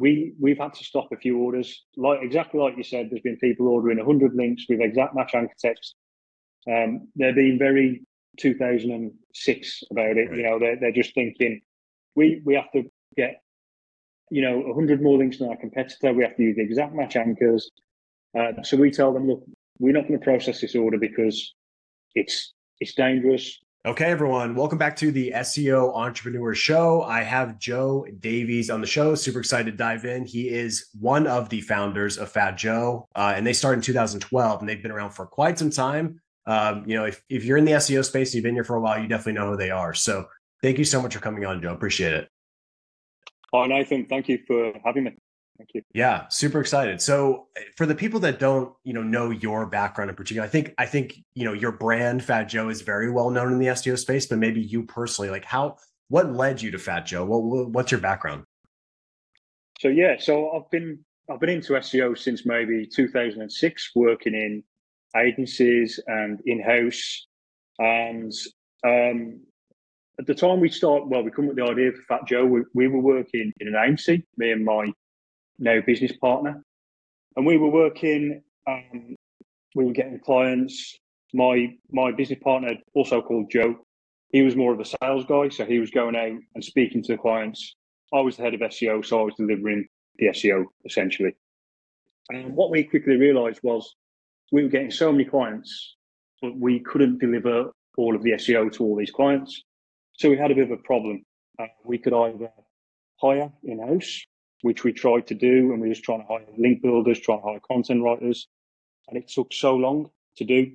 we've had to stop a few orders. Exactly like you said, there's been people ordering 100 links with exact match anchor text. They're being very 2006 about it. Right. They're just thinking we have to get 100 more links than our competitor. We have to use the exact match anchors. So we tell them, look, we're not going to process this order because it's dangerous. Okay, everyone, welcome back to the SEO Entrepreneur Show. I have Joe Davies on the show. Super excited to dive in. He is one of the founders of Fat Joe, and they started in 2012, and they've been around for quite some time. If you're in the SEO space, you've been here for a while, you definitely know who they are. So thank you so much for coming on, Joe. Appreciate it. Oh, Nathan, thank you for having me. Thank you. Yeah, super excited. So for the people that don't, know your background in particular, I think, your brand Fat Joe is very well known in the SEO space, but maybe you personally, what led you to Fat Joe? What's your background? So I've been into SEO since maybe 2006, working in agencies and in-house. And at the time we come up with the idea for Fat Joe. We were working in an agency, me and my now business partner, and we were working. We were getting clients. My business partner, also called Joe, he was more of a sales guy, so he was going out and speaking to the clients. I was the head of SEO, so I was delivering the SEO essentially. And what we quickly realised was we were getting so many clients, but we couldn't deliver all of the SEO to all these clients. So we had a bit of a problem. We could either hire in-house, which we tried to do, and we were just trying to hire link builders, trying to hire content writers, and it took so long to do.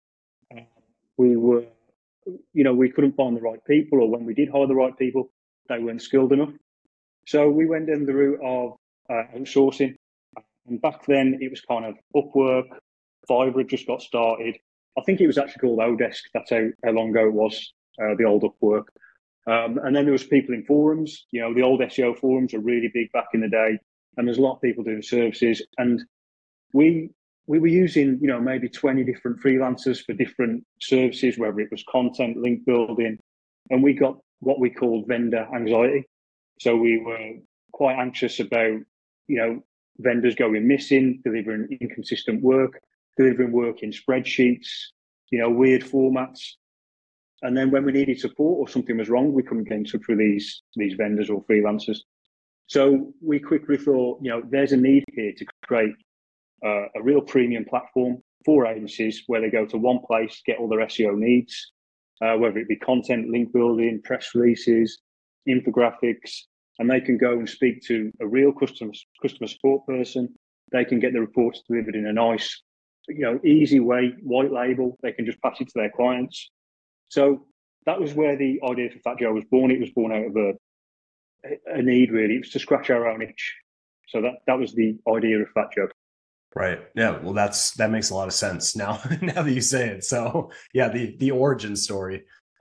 We couldn't find the right people, or when we did hire the right people, they weren't skilled enough. So we went down the route of outsourcing. And back then, it was kind of Upwork. Fiverr had just got started. I think it was actually called Odesk. That's how long ago it was, the old Upwork. And then there was people in forums. The old SEO forums were really big back in the day, and there's a lot of people doing services. And we were using, maybe 20 different freelancers for different services, whether it was content, link building, and we got what we called vendor anxiety. So we were quite anxious about, vendors going missing, delivering inconsistent work, delivering work in spreadsheets, weird formats. And then when we needed support or something was wrong, we couldn't get in touch with these vendors or freelancers. So we quickly thought, there's a need here to create a real premium platform for agencies where they go to one place, get all their SEO needs, whether it be content, link building, press releases, infographics, and they can go and speak to a real customer support person. They can get the reports delivered in a nice, easy way, white label. They can just pass it to their clients. So that was where the idea for Fat Joe was born. It was born out of a need, really. It was to scratch our own itch. So that was the idea of Fat Joe. Right. Yeah. Well, that makes a lot of sense now. Now that you say it. So yeah, the origin story.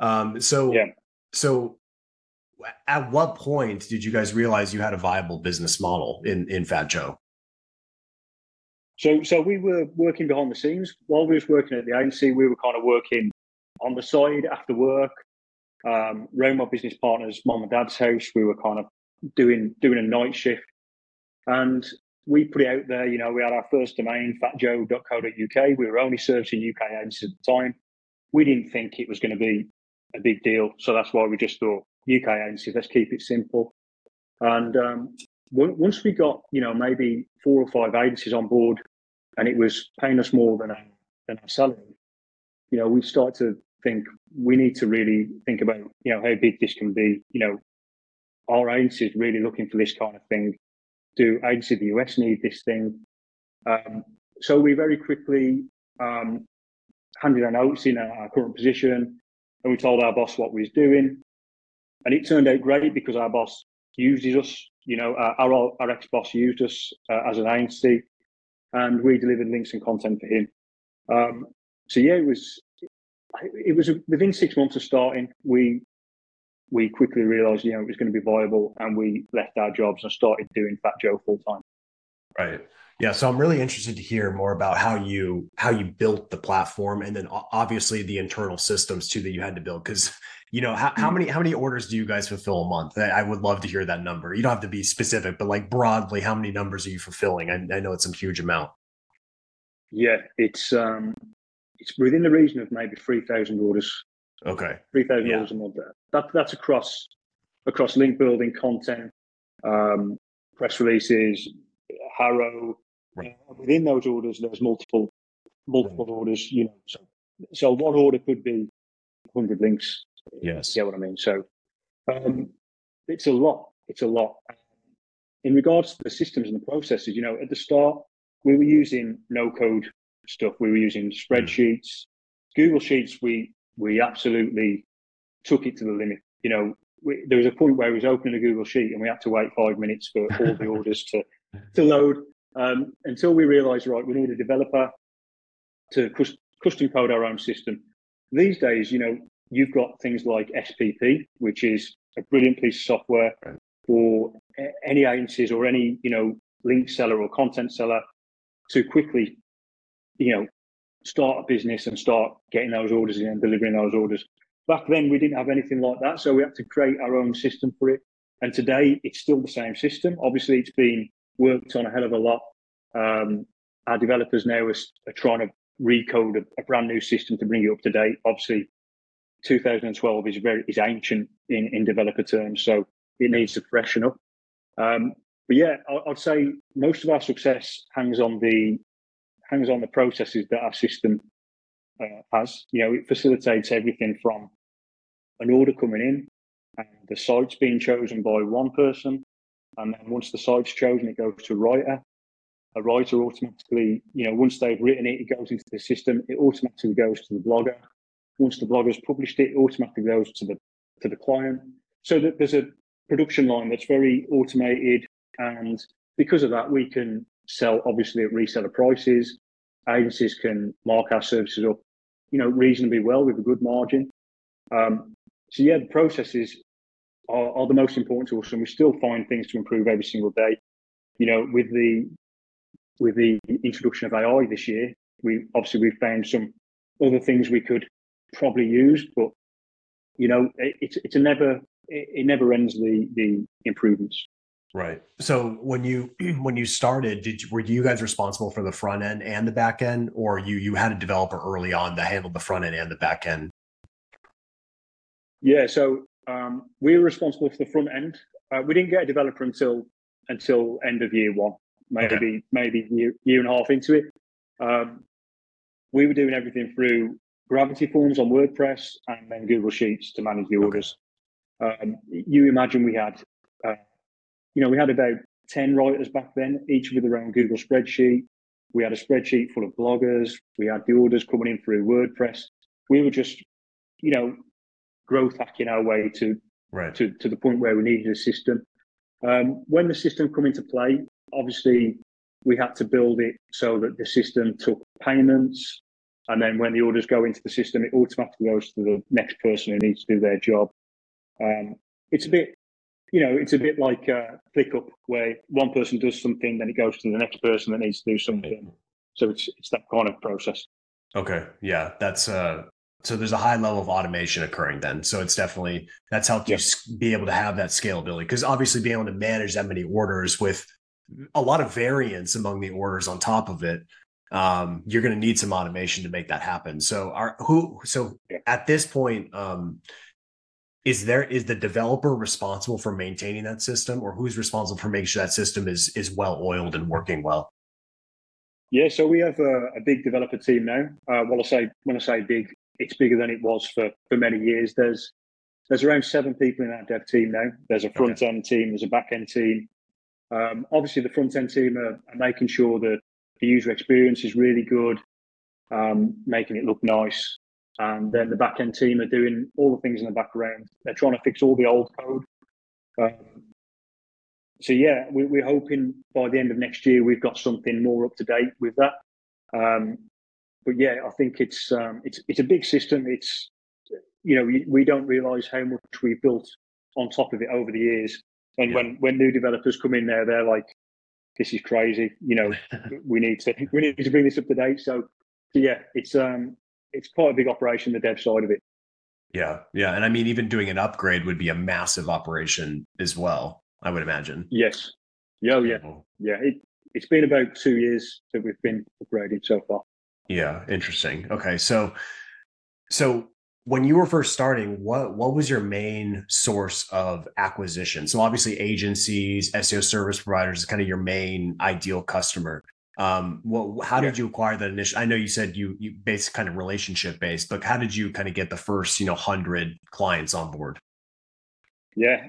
So at what point did you guys realize you had a viable business model in Fat Joe? So we were working behind the scenes while we was working at the agency. We were kind of working on the side after work, around my business partner's mom and dad's house. We were kind of doing a night shift, and we put it out there. We had our first domain, fatjoe.co.uk. We were only servicing UK agencies at the time. We didn't think it was going to be a big deal, so that's why we just thought UK agencies, let's keep it simple. And once we got maybe 4 or 5 agencies on board, and it was paying us more than our salary, we started to think we need to really think about how big this can be. Our agency is really looking for this kind of thing. Do agencies in the US need this thing? So we very quickly handed our notes in our current position, and we told our boss what we was doing. And it turned out great because our boss uses us. Our ex-boss used us as an agency, and we delivered links and content for him. It was within 6 months of starting, we quickly realised it was going to be viable, and we left our jobs and started doing Fat Joe full time. Right. Yeah. So I'm really interested to hear more about how you built the platform, and then obviously the internal systems too that you had to build. Because how many orders do you guys fulfill a month? I would love to hear that number. You don't have to be specific, but like broadly, how many numbers are you fulfilling? I know it's a huge amount. Yeah, it's within the region of maybe 3,000 orders, Okay. 3,000 Yeah. orders a month. That's across link building, content, um, press releases, Harrow. Right. Within those orders, there's multiple orders. So one order could be 100 links. You Yes. get what I mean? So um, it's a lot. It's a lot. In regards to the systems and the processes, at the start, we were using no code stuff. We were using Mm. spreadsheets, Google Sheets. We absolutely took it to the limit. There was a point where we was opening a Google Sheet and we had to wait 5 minutes for all the orders to load, until we realised, right, we need a developer to custom code our own system. These days, you've got things like SPP, which is a brilliant piece of software Right. for any agencies or any link seller or content seller to quickly start a business and start getting those orders in and delivering those orders. Back then, we didn't have anything like that, so we had to create our own system for it. And today, it's still the same system. Obviously, it's been worked on a hell of a lot. Our developers now are trying to recode a brand new system to bring it up to date. Obviously, 2012 is ancient in developer terms, so it needs to freshen up. But yeah, I'd say most of our success hangs on the processes that our system has. It facilitates everything from an order coming in and the site's being chosen by one person, and then once the site's chosen, it goes to a writer. A writer automatically, once they've written it, it goes into the system. It automatically goes to the blogger. Once the blogger's published it, it automatically goes to the client. So that there's a production line that's very automated, and because of that, we can sell obviously at reseller prices. Agencies can mark our services up, reasonably well with a good margin. So yeah, the processes are the most important to us, and we still find things to improve every single day. With the introduction of AI this year, we've found some other things we could probably use, but it never ends the improvements. Right. So when you started, were you guys responsible for the front end and the back end, or you had a developer early on that handled the front end and the back end? Yeah, so we were responsible for the front end. We didn't get a developer until end of year one, Okay. maybe year and a half into it. We were doing everything through Gravity Forms on WordPress and then Google Sheets to manage the Okay. orders. You imagine we had about 10 writers back then, each with their own Google spreadsheet. We had a spreadsheet full of bloggers. We had the orders coming in through WordPress. We were just, growth hacking our way to Right. the point where we needed a system. When the system come into play, obviously we had to build it so that the system took payments, and then when the orders go into the system, it automatically goes to the next person who needs to do their job. It's a bit, it's a bit like ClickUp, where one person does something, then it goes to the next person that needs to do something. So it's that kind of process. Okay. Yeah. That's so there's a high level of automation occurring then. So it's definitely that's helped you Yeah. be able to have that scalability, because obviously being able to manage that many orders with a lot of variance among the orders on top of it, you're going to need some automation to make that happen. So Yeah. at this point, is the developer responsible for maintaining that system, or who's responsible for making sure that system is well oiled and working well? Yeah, so we have a big developer team now. When I say big, it's bigger than it was for many years. There's around 7 people in our dev team now. There's a Okay. front end team, there's a back end team. Obviously, the front end team are making sure that the user experience is really good, making it look nice. And then the back end team are doing all the things in the background. They're trying to fix all the old code. So yeah, we're hoping by the end of next year we've got something more up to date with that. But yeah, I think it's a big system. It's we don't realise how much we've built on top of it over the years. And Yeah. when new developers come in there, they're like, this is crazy. We need to bring this up to date. So yeah, it's quite a big operation, the dev side of it. Yeah. Yeah. And I mean, even doing an upgrade would be a massive operation as well, I would imagine. Yes. Yeah. Yeah. Yeah. It's been about 2 years that we've been upgraded so far. Yeah. Interesting. Okay. So when you were first starting, what was your main source of acquisition? So obviously agencies, SEO service providers is kind of your main ideal customer. How did you acquire that initial? I know you said you based kind of relationship based, but how did you kind of get the first 100 clients on board? Yeah,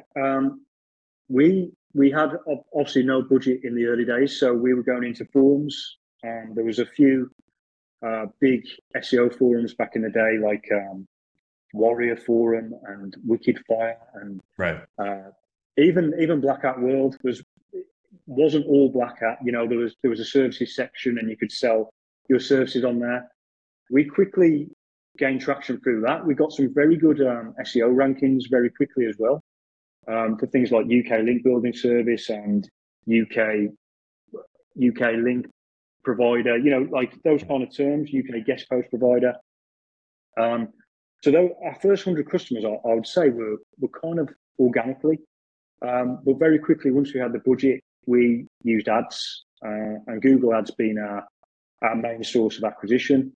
we had obviously no budget in the early days, so we were going into forums, and there was a few big SEO forums back in the day, like Warrior Forum and Wicked Fire, and right. Even Black Hat World wasn't all Black Hat. There was a services section, and you could sell your services on there. We quickly gained traction through that. We got some very good SEO rankings very quickly as well, for things like UK link building service and UK link provider. Like those kind of terms. UK guest post provider. So our first 100 customers, I would say, were kind of organically, but very quickly, once we had the budget, we used ads, and Google Ads being our main source of acquisition.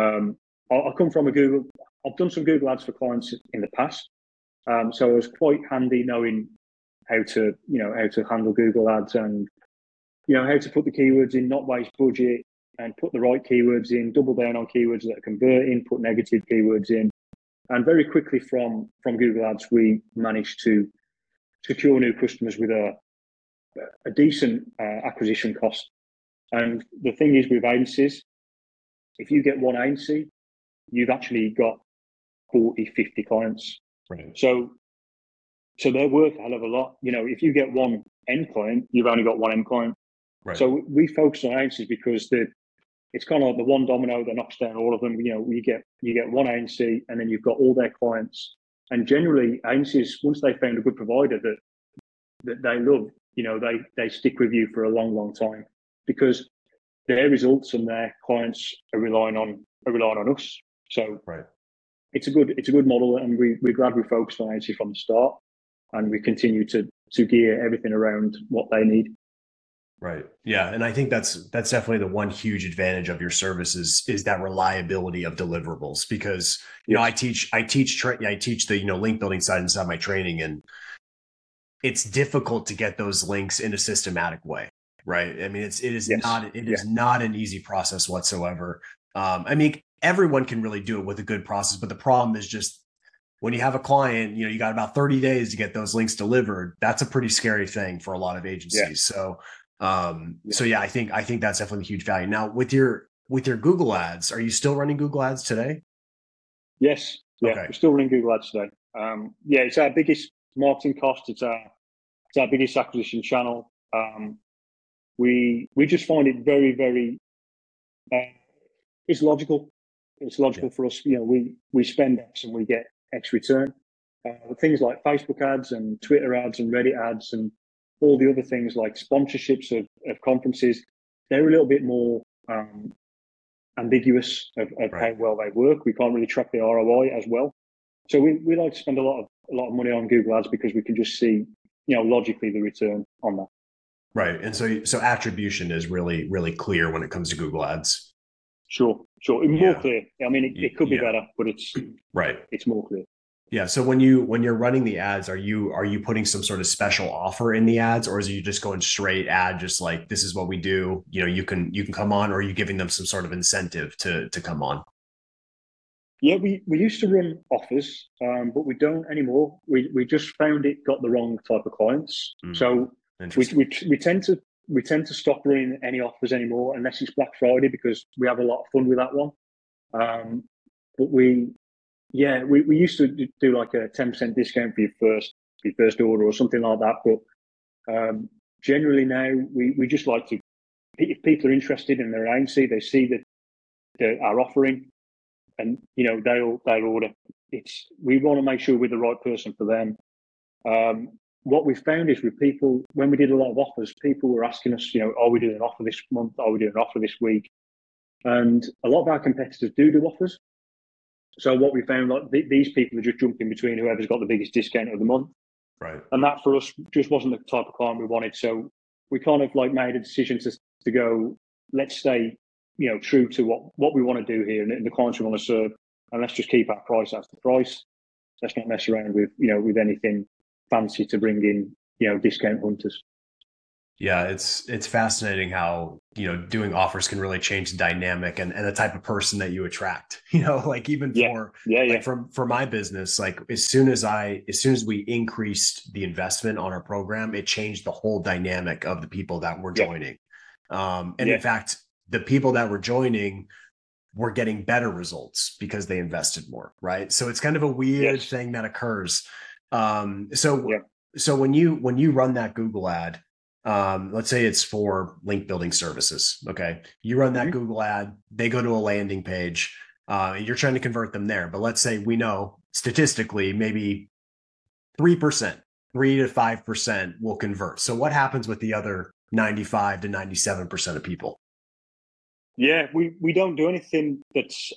I come from I've done some Google Ads for clients in the past, so it was quite handy knowing how to handle Google Ads, and how to put the keywords in, not waste budget, and put the right keywords in, double down on keywords that are converting, put negative keywords in. And very quickly from Google Ads, we managed to secure new customers with a decent acquisition cost. And the thing is with agencies, if you get one agency, you've actually got 40, 50 clients. Right. So they're worth a hell of a lot. If you get one end client, you've only got one end client. Right. So we focus on agencies because it's kind of like the one domino that knocks down all of them. You get one agency, and then you've got all their clients. And generally, agencies, once they found a good provider that they love, they stick with you for a long, long time, because their results and their clients are relying on us. So right. It's a good model, and we're glad we focused on agency from the start, and we continue to gear everything around what they need. Right. Yeah. And I think that's definitely the one huge advantage of your services is that reliability of deliverables, because, I teach the, link building side inside my training, and it's difficult to get those links in a systematic way. Right. I mean, it is not an easy process whatsoever. I mean, everyone can really do it with a good process, but the problem is just when you have a client, you got about 30 days to get those links delivered. That's a pretty scary thing for a lot of agencies. Yeah. So I think that's definitely a huge value. Now with your Google Ads, are you still running Google Ads today? Yes. Yeah. Okay. We're still running Google Ads today. It's our biggest marketing cost. It's our biggest acquisition channel. We just find it very, very, it's logical. It's logical for us. We spend X and we get X return. Things like Facebook ads and Twitter ads and Reddit ads and all the other things like sponsorships of conferences, they're a little bit more ambiguous of how well they work. We can't really track the ROI as well. So we like to spend a lot of money on Google Ads because we can just see, logically the return on that. Right. And so attribution is really, really clear when it comes to Google Ads. Sure. More clear. I mean, it could be better, but it's right. It's more clear. Yeah. So when you're running the ads, are you putting some sort of special offer in the ads, or is it you just going straight ad, just like this is what we do? You can come on, or are you giving them some sort of incentive to come on? Yeah, we used to run offers, but we don't anymore. We just found it got the wrong type of clients. So we tend to stop running any offers anymore unless it's Black Friday, because we have a lot of fun with that one. But we used to do like a 10% discount for your first order or something like that. But generally now we just like to, if people are interested in their agency, they see that our offering, and they'll order. We want to make sure we're the right person for them. what we found is with people, when we did a lot of offers, people were asking us, are we doing an offer this month? Are we doing an offer this week? And a lot of our competitors do offers. So what we found, like these people are just jumping between whoever's got the biggest discount of the month. Right. And that for us just wasn't the type of client we wanted. So we kind of like made a decision to go, let's stay, true to what we want to do here and the clients we want to serve. And let's just keep our price as the price. Let's not mess around with, with anything fancy to bring in, discount hunters. Yeah, it's fascinating how, doing offers can really change the dynamic and the type of person that you attract, like even for my business, like as soon as we increased the investment on our program, it changed the whole dynamic of the people that were joining. In fact, the people that were joining were getting better results because they invested more. Right. So it's kind of a weird thing that occurs. So when you run that Google ad, let's say it's for link building services. Okay. You run that Google ad, they go to a landing page, you're trying to convert them there. But let's say we know statistically, maybe 3%, 3 to 5% will convert. So what happens with the other 95 to 97% of people? Yeah, we don't do anything that's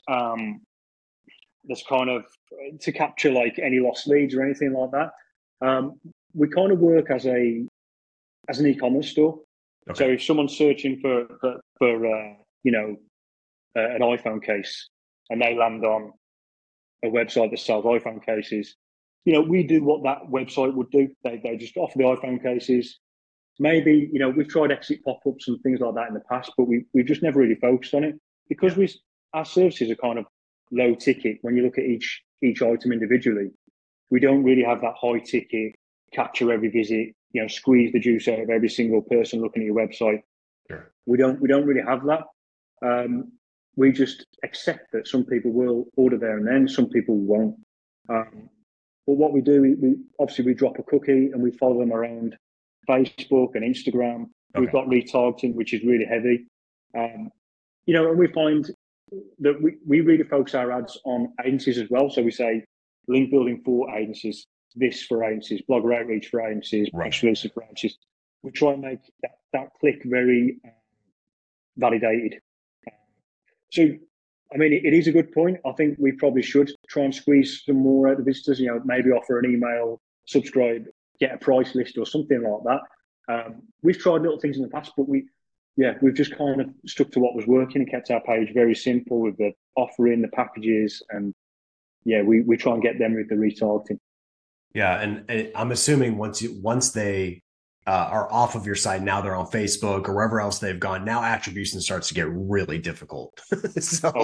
kind of to capture like any lost leads or anything like that. We kind of work as an e-commerce store. Okay. So if someone's searching for an iPhone case and they land on a website that sells iPhone cases, we do what that website would do. They just offer the iPhone cases. Maybe, we've tried exit pop-ups and things like that in the past, but we've just never really focused on it because our services are kind of low ticket. When you look at each item individually, we don't really have that high ticket, capture every visit, squeeze the juice out of every single person looking at your website. Sure. We don't really have that. We just accept that some people will order there and then, some people won't. But what we do, we drop a cookie and we follow them around Facebook and Instagram. Okay. We've got retargeting, which is really heavy. And we find that we really focus our ads on agencies as well. So we say link building for agencies, this for agencies, blogger outreach for agencies, exclusive for agencies. We try and make that click very validated. So, I mean, it is a good point. I think we probably should try and squeeze some more out of visitors, maybe offer an email, subscribe, get a price list or something like that. We've tried little things in the past, but we've just kind of stuck to what was working and kept our page very simple with the offering, the packages, and we try and get them with the retargeting. Yeah, and I'm assuming once they are off of your site, now they're on Facebook or wherever else they've gone. Now attribution starts to get really difficult. I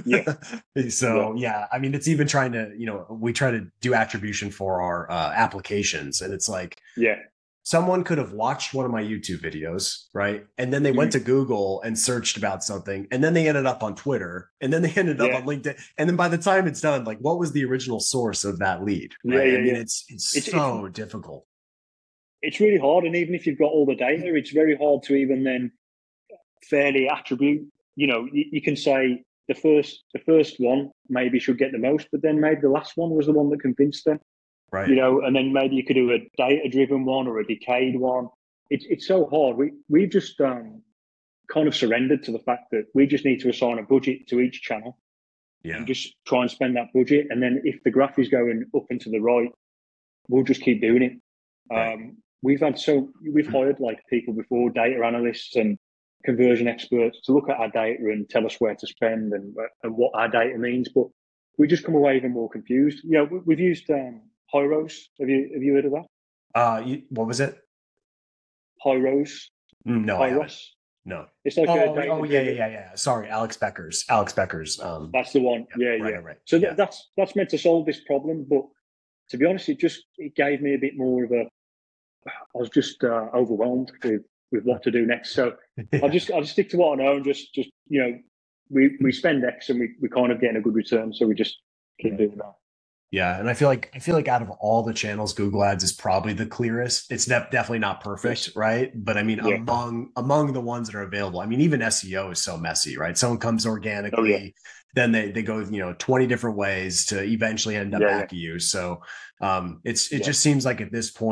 mean, it's even trying to, we try to do attribution for our applications, and it's like, someone could have watched one of my YouTube videos, right? And then they went to Google and searched about something, and then they ended up on Twitter, and then they ended up on LinkedIn. And then by the time it's done, like, what was the original source of that lead? Right? I mean, it's so difficult. It's really hard. And even if you've got all the data, it's very hard to even then fairly attribute. You can say the first one maybe should get the most, but then maybe the last one was the one that convinced them. Right. And then maybe you could do a data-driven one or a decayed one. It's so hard. We've just kind of surrendered to the fact that we just need to assign a budget to each channel and just try and spend that budget. And then if the graph is going up and to the right, we'll just keep doing it. Right. We've hired like people before, data analysts and conversion experts to look at our data and tell us where to spend and what our data means. But we just come away even more confused. We've used Hyros. Have you heard of that? What was it? Hyros. No, Hyros. No. It's like yeah. Sorry, Alex Becker's. That's the one. Right. So that's meant to solve this problem, but to be honest, it gave me a bit more of I was just overwhelmed with what to do next. So I'll just stick to what I know and just we spend X and we kind of get a good return, so we just keep doing that. Yeah, and I feel like out of all the channels, Google Ads is probably the clearest. It's definitely not perfect, right? But I mean, among the ones that are available, I mean, even SEO is so messy, right? Someone comes organically, then they go 20 different ways to eventually end up back at you. So it just seems like at this point,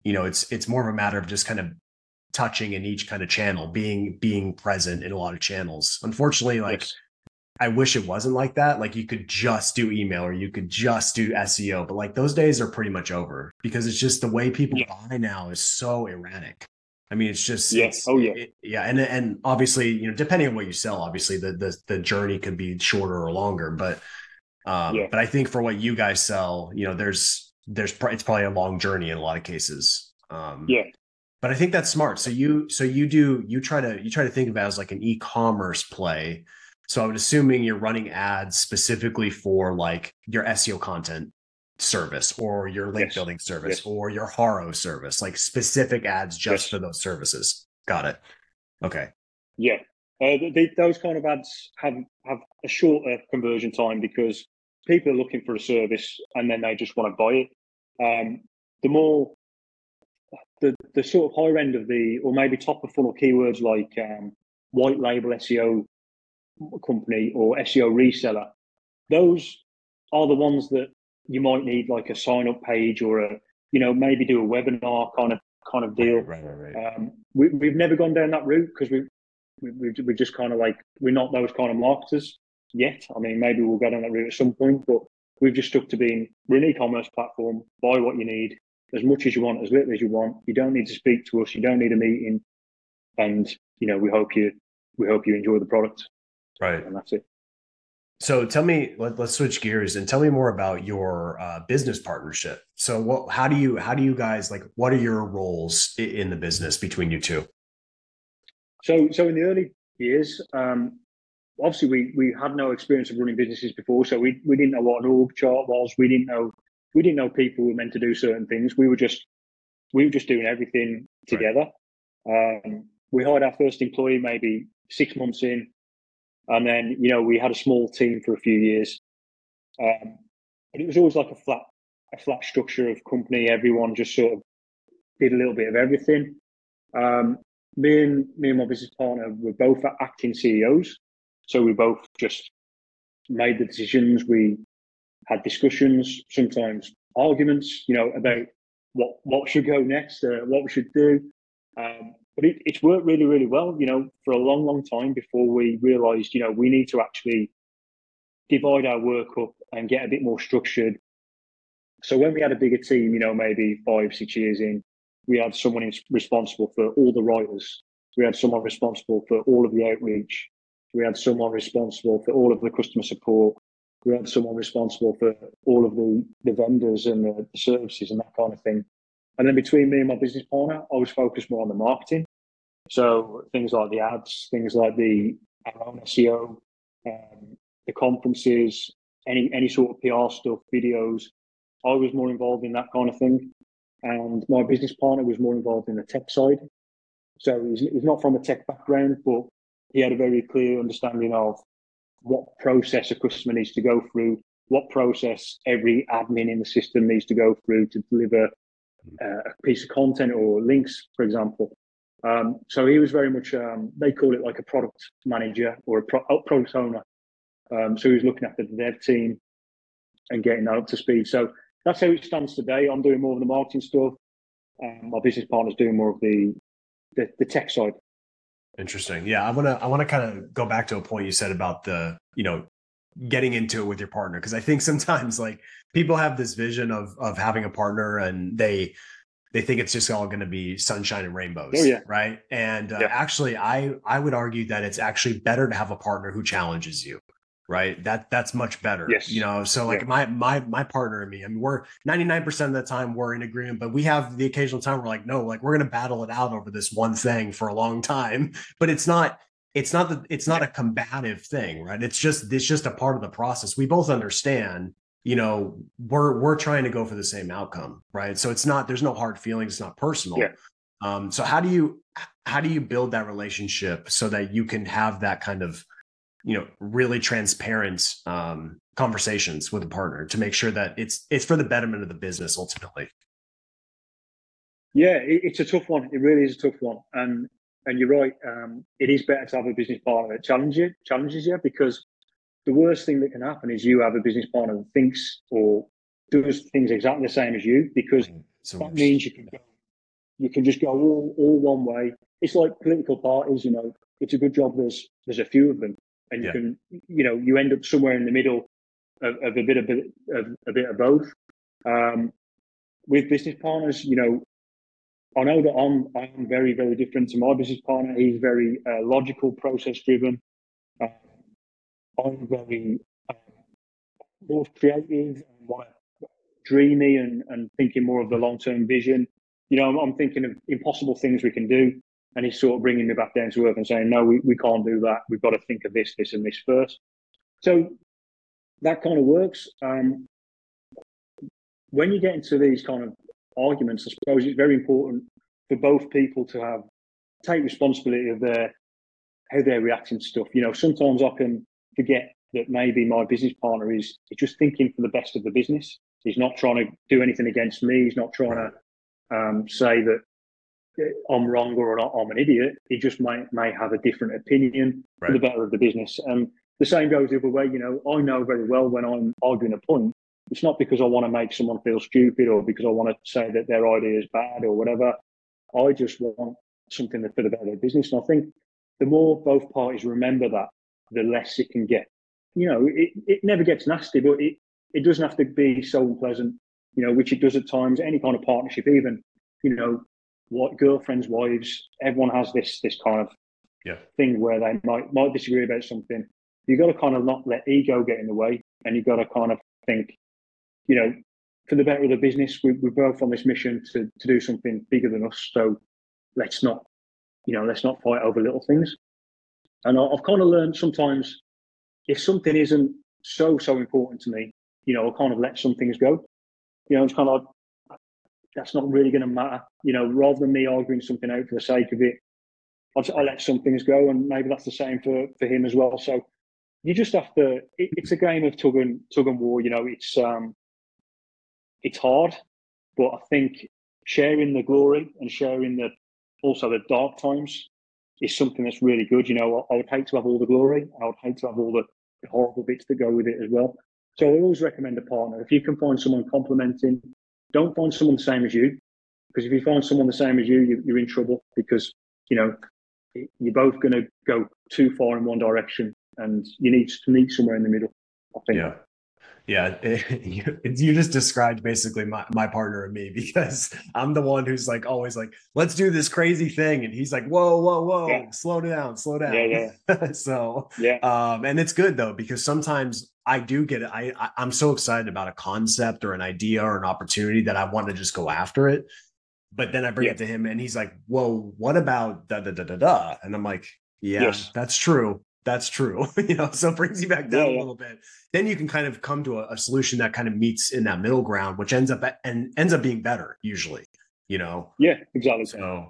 it's more of a matter of just kind of touching in each kind of channel, being present in a lot of channels. Unfortunately, like Yes. I wish it wasn't like that. Like you could just do email or you could just do SEO, but like those days are pretty much over because it's just the way people Yeah. buy now is so erratic. I mean, it's just Yeah. Oh yeah. yeah, and obviously, depending on what you sell, obviously the journey could be shorter or longer, Yeah. but I think for what you guys sell, it's probably a long journey in a lot of cases. Yeah. But I think that's smart. So you try to think of it as like an e-commerce play. So I would assuming you're running ads specifically for like your SEO content service or your link Yes. building service Yes. or your Haro service, like specific ads just Yes. for those services. Got it. Okay. Yeah. Those kind of ads have a shorter conversion time because people are looking for a service and then they just want to buy it. The more the sort of higher end of or maybe top of funnel keywords like white label SEO company or SEO reseller, those are the ones that you might need like a sign up page or maybe do a webinar kind of deal. Right. We've never gone down that route because we're just kind of like, we're not those kind of marketers yet. I mean, maybe we'll go down that route at some point, but we've just stuck to being, we're an e-commerce platform, buy what you need, as much as you want, as little as you want. You don't need to speak to us. You don't need a meeting. And, we hope you enjoy the product. Right. And that's it. So tell me, let's switch gears and tell me more about your business partnership. So how do you guys, like, what are your roles in the business between you two? So in the early years, obviously we had no experience of running businesses before, so we didn't know what an org chart was. We didn't know people were meant to do certain things. We were just doing everything together. Right. We hired our first employee maybe 6 months in, and then we had a small team for a few years. But it was always like a flat structure of company. Everyone just sort of did a little bit of everything. Me and my business partner were both acting CEOs, so we both just made the decisions. We had discussions, sometimes arguments, about what should go next, what we should do. But it's worked really, really well, for a long, long time before we realised, we need to actually divide our work up and get a bit more structured. So when we had a bigger team, maybe 5-6 years in, we had someone responsible for all the writers. We had someone responsible for all of the outreach. We had someone responsible for all of the customer support. We had someone responsible for all of the vendors and the services and that kind of thing. And then between me and my business partner, I was focused more on the marketing. So things like the ads, things like our own SEO, the conferences, any sort of PR stuff, videos. I was more involved in that kind of thing. And my business partner was more involved in the tech side. So he's not from a tech background, but he had a very clear understanding of what process a customer needs to go through, what process every admin in the system needs to go through to deliver a piece of content or links, for example. So he was very much, they call it like a product manager or a product owner. So he was looking after the dev team and getting that up to speed. So that's how it stands today. I'm doing more of the marketing stuff. My business partner's doing more of the tech side. Interesting. Yeah, I want to kind of go back to a point you said about the getting into it with your partner, because I think sometimes like people have this vision of having a partner and they think it's just all going to be sunshine and rainbows. Oh, yeah. Right. And actually, I would argue that it's actually better to have a partner who challenges you. Right. That's much better. Yes. So like my partner and me, I mean, we're 99% of the time we're in agreement, but we have the occasional time we're like, no, like we're going to battle it out over this one thing for a long time, but it's not a combative thing, right? It's just a part of the process. We both understand, we're trying to go for the same outcome, right? So there's no hard feelings. It's not personal. Yeah. So how do you build that relationship so that you can have that kind of, really transparent conversations with a partner to make sure that it's for the betterment of the business ultimately? Yeah, it's a tough one. It really is a tough one. And you're right. It is better to have a business partner that challenges you, because the worst thing that can happen is you have a business partner that thinks or does things exactly the same as you, because that means you can go you can just go all one way. It's like political parties, you know. It's a good job there's a few of them, and you can, you know, you end up somewhere in the middle of a bit of both. With business partners, you know, I know that I'm very, very different to my business partner. He's very logical, process driven. I'm very more creative and more dreamy and thinking more of the long term vision. You know, I'm thinking of impossible things we can do, and he's sort of bringing me back down to earth and saying, no, we can't do that. We've got to think of this, this, and this first. So that kind of works. When you get into these kind of arguments, I suppose it's very important for both people to take responsibility of how they're reacting to stuff. You know, sometimes I can forget that maybe my business partner is just thinking for the best of the business. He's not trying to do anything against me. He's not trying to say that I'm wrong or I'm an idiot. He just may have a different opinion for the better of the business. And the same goes the other way. You know, I know very well when I'm arguing a point, it's not because I want to make someone feel stupid or because I want to say that their idea is bad or whatever. I just want something for the better of the business. And I think the more both parties remember that, the less it can get. You know, it never gets nasty, but it doesn't have to be so unpleasant, you know, which it does at times. Any kind of partnership, even, you know, what girlfriends, wives, everyone has this kind of thing where they might disagree about something. You've got to kind of not let ego get in the way, and you've got to kind of think, you know, for the better of the business, we're both on this mission to do something bigger than us. So let's not fight over little things. And I've kind of learned sometimes if something isn't so important to me, you know, I'll kind of let some things go. You know, it's kind of like, that's not really going to matter. You know, rather than me arguing something out for the sake of it, I'll let some things go, and maybe that's the same for him as well. So you just have to. It's a game of tug and war. You know, it's hard, but I think sharing the glory and sharing also the dark times is something that's really good. You know, I would hate to have all the glory, and I would hate to have all the horrible bits that go with it as well. So I always recommend a partner. If you can find someone complementing, don't find someone the same as you, because if you find someone the same as you, you're in trouble, because, you know, you're both going to go too far in one direction, and you need to meet somewhere in the middle, I think. Yeah, you just described basically my partner and me, because I'm the one who's like always like, let's do this crazy thing, and he's like, whoa, slow down. So and it's good though, because sometimes I do get it. I'm so excited about a concept or an idea or an opportunity that I want to just go after it, but then I bring it to him and he's like, whoa, what about da da da da da? And I'm like, that's true. That's true. You know, so it brings you back down a little bit. Then you can kind of come to a solution that kind of meets in that middle ground, which ends up being better usually, you know? Yeah, exactly. So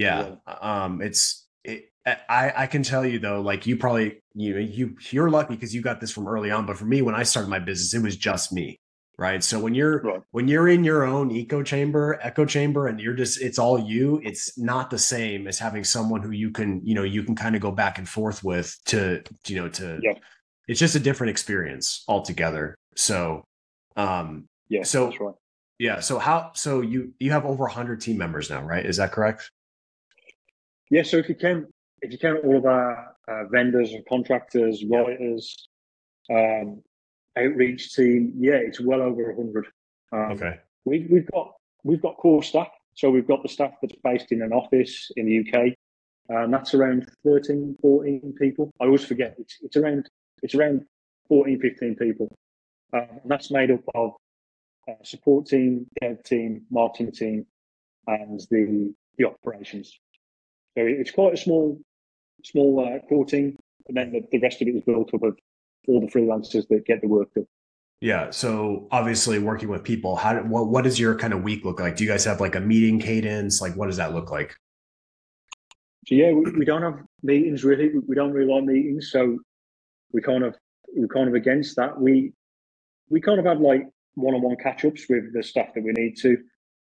I can tell you though, like you probably, you're lucky because you got this from early on. But for me, when I started my business, it was just me. Right. So when you're in your own echo chamber, and it's all you, it's not the same as having someone who you can kind of go back and forth with it's just a different experience altogether. So, so that's right. Yeah. So you have over 100 team members now, right? Is that correct? Yeah. So if you count all of our vendors and contractors, writers, outreach team, it's well over 100. Okay. We've got core staff. So we've got the staff that's based in an office in the UK, and that's around 13, 14 people. I always forget it's around 14, 15 people. And that's made up of support team, dev team, marketing team, and the operations. So it's quite a small core team, and then the rest of it is built up of all the freelancers that get the work done. Yeah. So obviously working with people, what does your kind of week look like? Do you guys have like a meeting cadence? Like, what does that look like? So we don't have meetings really. We don't really like meetings. So we're kind of against that. We kind of have like one-on-one catch-ups with the staff that we need to.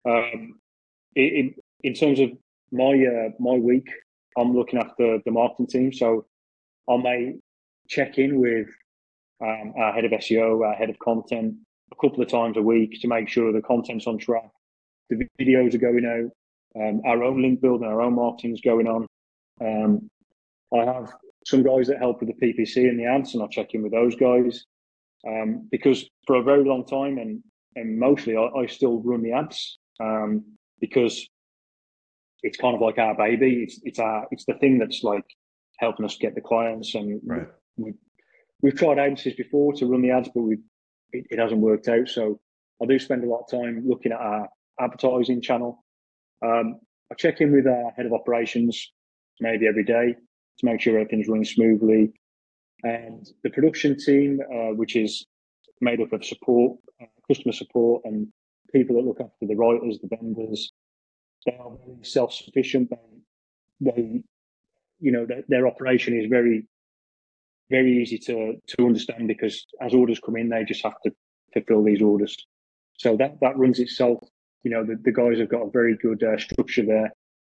In terms of my week, I'm looking after the marketing team. So I may check in with our head of SEO, our head of content, a couple of times a week to make sure the content's on track, the videos are going out, Our own link building, our own marketing's going on. I have some guys that help with the PPC and the ads, and I check in with those guys because for a very long time, and mostly I still run the ads because it's kind of like our baby. It's the thing that's like helping us get the clients, and Right. we've tried agencies before to run the ads, but it hasn't worked out. So I do spend a lot of time looking at our advertising channel. I check in with our head of operations maybe every day to make sure everything's running smoothly. And the production team, which is made up of support, customer support, and people that look after the writers, the vendors, they are very self-sufficient. They their operation is very, very easy to understand because as orders come in, they just have to fulfill these orders. So that runs itself. The guys have got a very good structure there.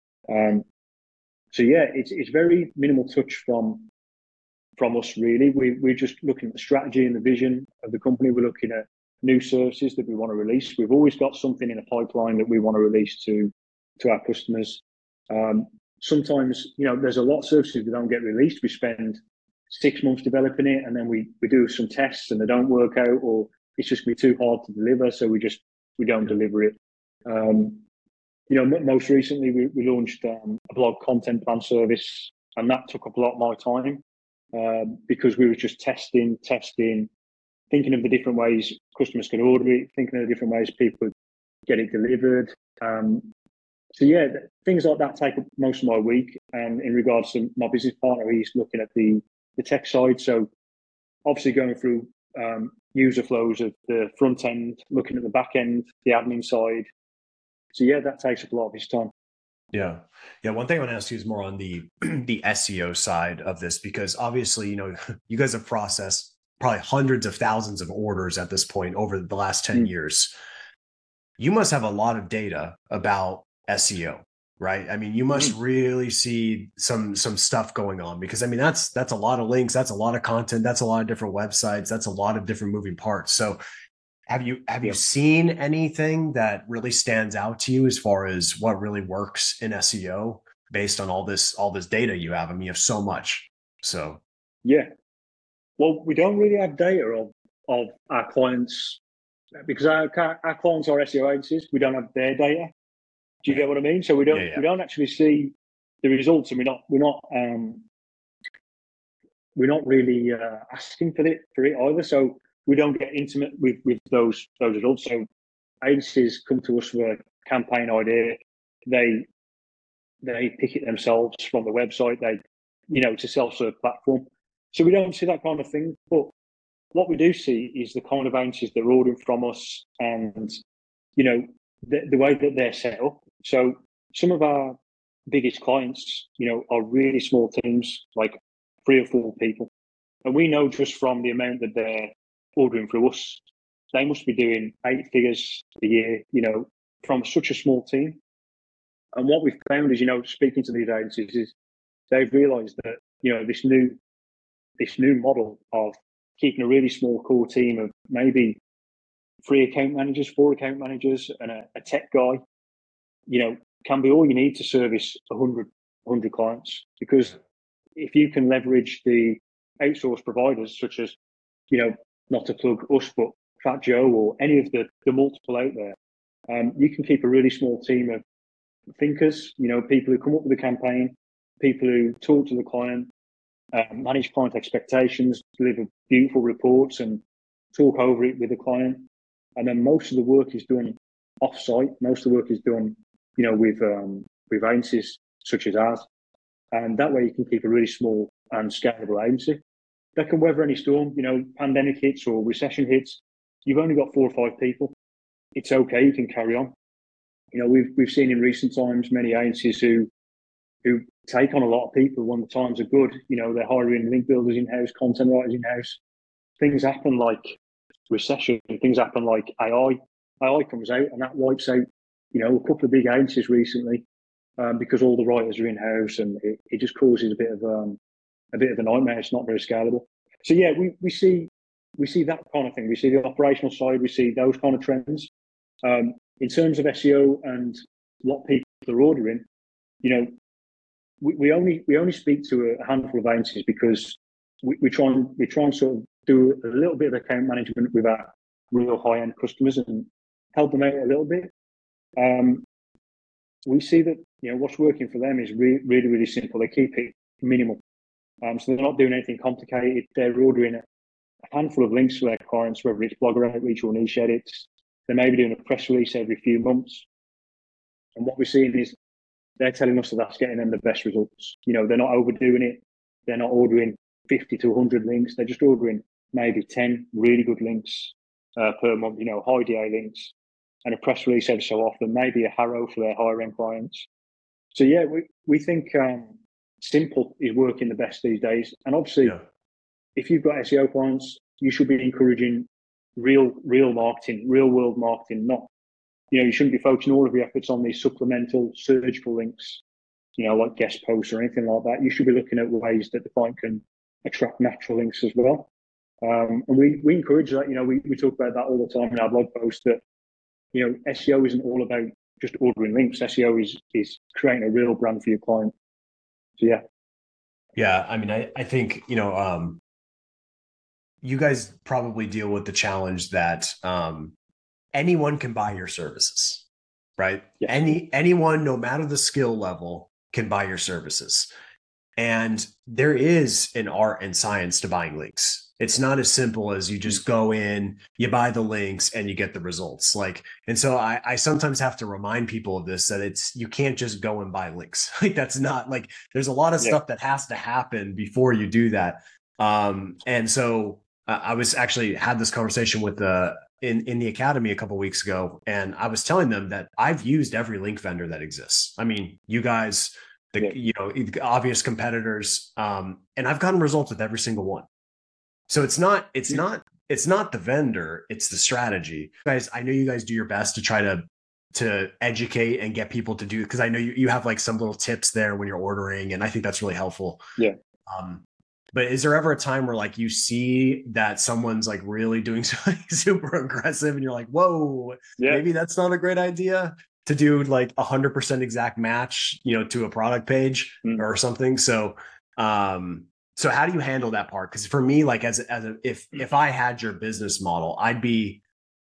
So yeah, it's very minimal touch from us really. We're just looking at the strategy and the vision of the company. We're looking at new services that we want to release. We've always got something in a pipeline that we want to release to our customers. Sometimes, there's a lot of services that don't get released. We spend 6 months developing it, and then we do some tests and they don't work out, or it's just going to be too hard to deliver, so we don't deliver it. Most recently we launched a blog content plan service, and that took up a lot of my time because we were just testing, thinking of the different ways customers could order it, thinking of the different ways people could get it delivered. So yeah, things like that take up most of my week. And in regards to my business partner, he's looking at the tech side. So obviously going through user flows of the front end, looking at the back end, the admin side. So yeah, that takes up a lot of his time. Yeah. One thing I want to ask you is more on the the SEO side of this, because obviously, you guys have processed probably hundreds of thousands of orders at this point over the last 10 years. You must have a lot of data about SEO, right? I mean, you must really see some stuff going on, because I mean, that's a lot of links, that's a lot of content, that's a lot of different websites, that's a lot of different moving parts. So have you seen anything that really stands out to you as far as what really works in SEO based on all this data you have? I mean, you have so much. So yeah. Well, we don't really have data of our clients because our clients are SEO agencies. We don't have their data. Do you get what I mean? So we don't actually see the results, and we're not really asking for it either. So we don't get intimate with those results. So agencies come to us with a campaign idea. They pick it themselves from the website. It's a self-serve platform. So we don't see that kind of thing. But what we do see is the kind of agencies that are ordering from us, and the way that they're set up. So some of our biggest clients, are really small teams, like 3 or 4 people. And we know just from the amount that they're ordering through us, they must be doing 8 figures a year, from such a small team. And what we've found is, speaking to these agencies, is they've realized that, this new model of keeping a really small core team of maybe 3 account managers, 4 account managers, and a tech guy, can be all you need to service 100 clients. Because if you can leverage the outsourced providers, such as, not to plug us, but Fat Joe or any of the multiple out there, you can keep a really small team of thinkers, people who come up with a campaign, people who talk to the client, manage client expectations, deliver beautiful reports and talk over it with the client. And then most of the work is done off-site. Most of the work is done, with agencies such as ours. And that way you can keep a really small and scalable agency that can weather any storm. Pandemic hits or recession hits, you've only got 4 or 5 people. It's okay, you can carry on. We've seen in recent times many agencies who take on a lot of people when the times are good. They're hiring link builders in-house, content writers in-house. Things happen like recession, things happen like AI. AI comes out and that wipes out, a couple of big agencies recently because all the writers are in-house, and it just causes a bit of a nightmare. It's not very scalable. So yeah, we see that kind of thing. We see the operational side. We see those kind of trends. In terms of SEO and what people they're ordering, you know, we only speak to a handful of agencies because we try and sort of do a little bit of account management with our real high end customers and help them out a little bit. We see that, you know, what's working for them is really, really simple. They keep it minimal. So they're not doing anything complicated. They're ordering a handful of links for their clients, whether it's blogger outreach or niche edits. They may be doing a press release every few months. And what we're seeing is they're telling us that that's getting them the best results. You know, they're not overdoing it. They're not ordering 50 to 100 links. They're just ordering maybe 10 really good links per month, you know, high DA links, and a press release every so often, maybe a Harrow for their higher end clients. So yeah, we think simple is working the best these days. And obviously, if you've got SEO clients, you should be encouraging real marketing, real world marketing. Not, you know, you shouldn't be focusing all of your efforts on these supplemental surgical links, you know, like guest posts or anything like that. You should be looking at ways that the client can attract natural links as well. And we encourage that. You know, we talk about that all the time in our blog post, that, you know, SEO isn't all about just ordering links. SEO is creating a real brand for your client. So yeah. Yeah. I mean, I think, you know, you guys probably deal with the challenge that anyone can buy your services, right? Yes. Anyone, no matter the skill level, can buy your services. And there is an art and science to buying links. It's not as simple as you just go in, you buy the links, and you get the results. And so I sometimes have to remind people of this, that you can't just go and buy links. Like, that's not, like, there's a lot of stuff that has to happen before you do that. And so I was actually had this conversation with in the academy a couple of weeks ago, and I was telling them that I've used every link vendor that exists. I mean, you guys, you know, obvious competitors, and I've gotten results with every single one. So it's not the vendor, it's the strategy. Guys, I know you guys do your best to try to educate and get people to do, because I know you have like some little tips there when you're ordering, and I think that's really helpful. Yeah. But is there ever a time where, like, you see that someone's like really doing something super aggressive and you're like, whoa, maybe that's not a great idea to do like 100% exact match, you know, to a product page or something? So, so how do you handle that part? Because for me, like, if I had your business model, I'd be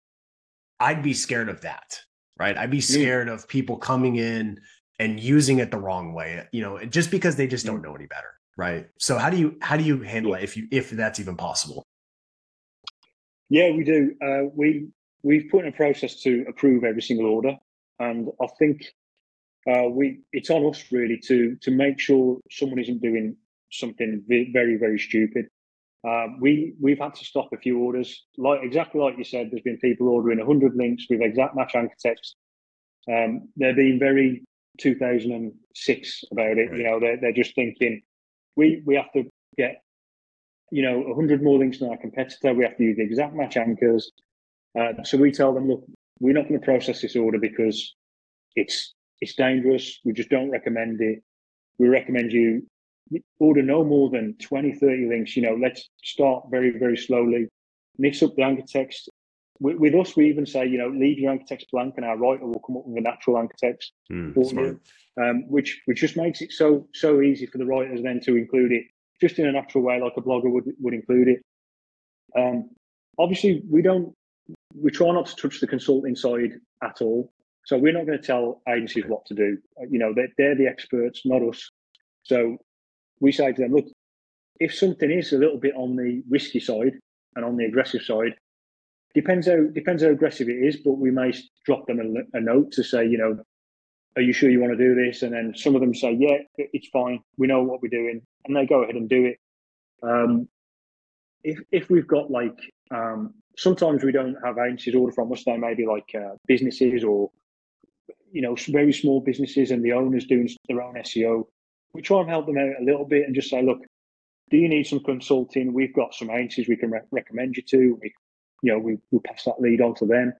scared of that, right? I'd be scared of people coming in and using it the wrong way, you know, just because they just don't know any better, right? So how do you handle it if that's even possible? Yeah, we do. We've put in a process to approve every single order, and I think it's on us really to make sure someone isn't doing something very, very stupid. We've had to stop a few orders, exactly like you said. There's been people ordering 100 links with exact match anchor text. They're being very 2006 about it. Right. You know, they're just thinking we have to get, you know, 100 more links than our competitor. We have to use the exact match anchors. So we tell them, look, we're not going to process this order because it's dangerous. We just don't recommend it. We recommend you order no more than 20, 30 links. You know, let's start very, very slowly. Mix up the anchor text. With us, we even say, you know, leave your anchor text blank and our writer will come up with a natural anchor text for you, which just makes it so easy for the writers then to include it just in a natural way, like a blogger would include it. Obviously, we try not to touch the consulting side at all. So we're not going to tell agencies what to do. You know, they're the experts, not us. So we say to them, look, if something is a little bit on the risky side and on the aggressive side, depends how aggressive it is, but we may drop them a note to say, you know, are you sure you want to do this? And then some of them say, yeah, it's fine. We know what we're doing. And they go ahead and do it. If we've got like, sometimes we don't have agencies order from us. They may be like businesses or, you know, very small businesses and the owners doing their own SEO. We try and help them out a little bit and just say, look, do you need some consulting? We've got some agencies we can recommend you to. We'll pass that lead on to them.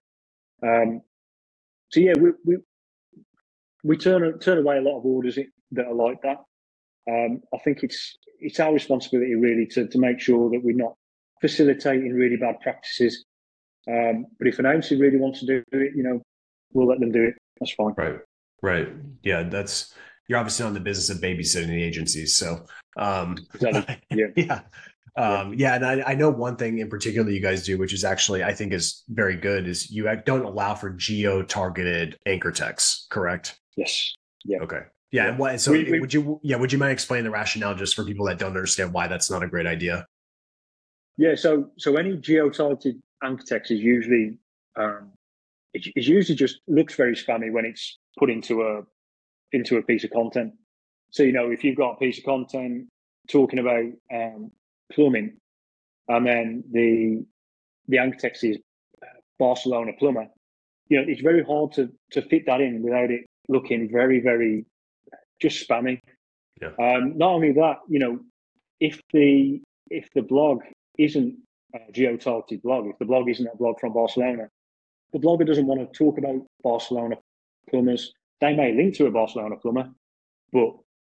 So yeah, we turn away a lot of orders that are like that. I think it's our responsibility really to make sure that we're not facilitating really bad practices. But if an agency really wants to do it, you know, we'll let them do it. That's fine. Right. Right. Yeah, you're obviously on the business of babysitting the agencies. So Exactly. Yeah. yeah. Yeah. Yeah, and I know one thing in particular you guys do, which is actually I think is very good, is you don't allow for geo-targeted anchor text, correct? Yes. Yeah. Okay. Yeah, Yeah. and what so We would you mind explaining the rationale just for people that don't understand why that's not a great idea? Yeah, so any geo-targeted anchor text is usually um, it's usually just looks very spammy when it's put into a piece of content. So if you've got a piece of content talking about plumbing, and then the anchor text is Barcelona plumber, it's very hard to fit that in without it looking very just spammy. Yeah. Not only that, if the blog isn't a geo-targeted blog, if the blog isn't a blog from Barcelona, the blogger doesn't want to talk about Barcelona plumbers. They may link to a Barcelona plumber, but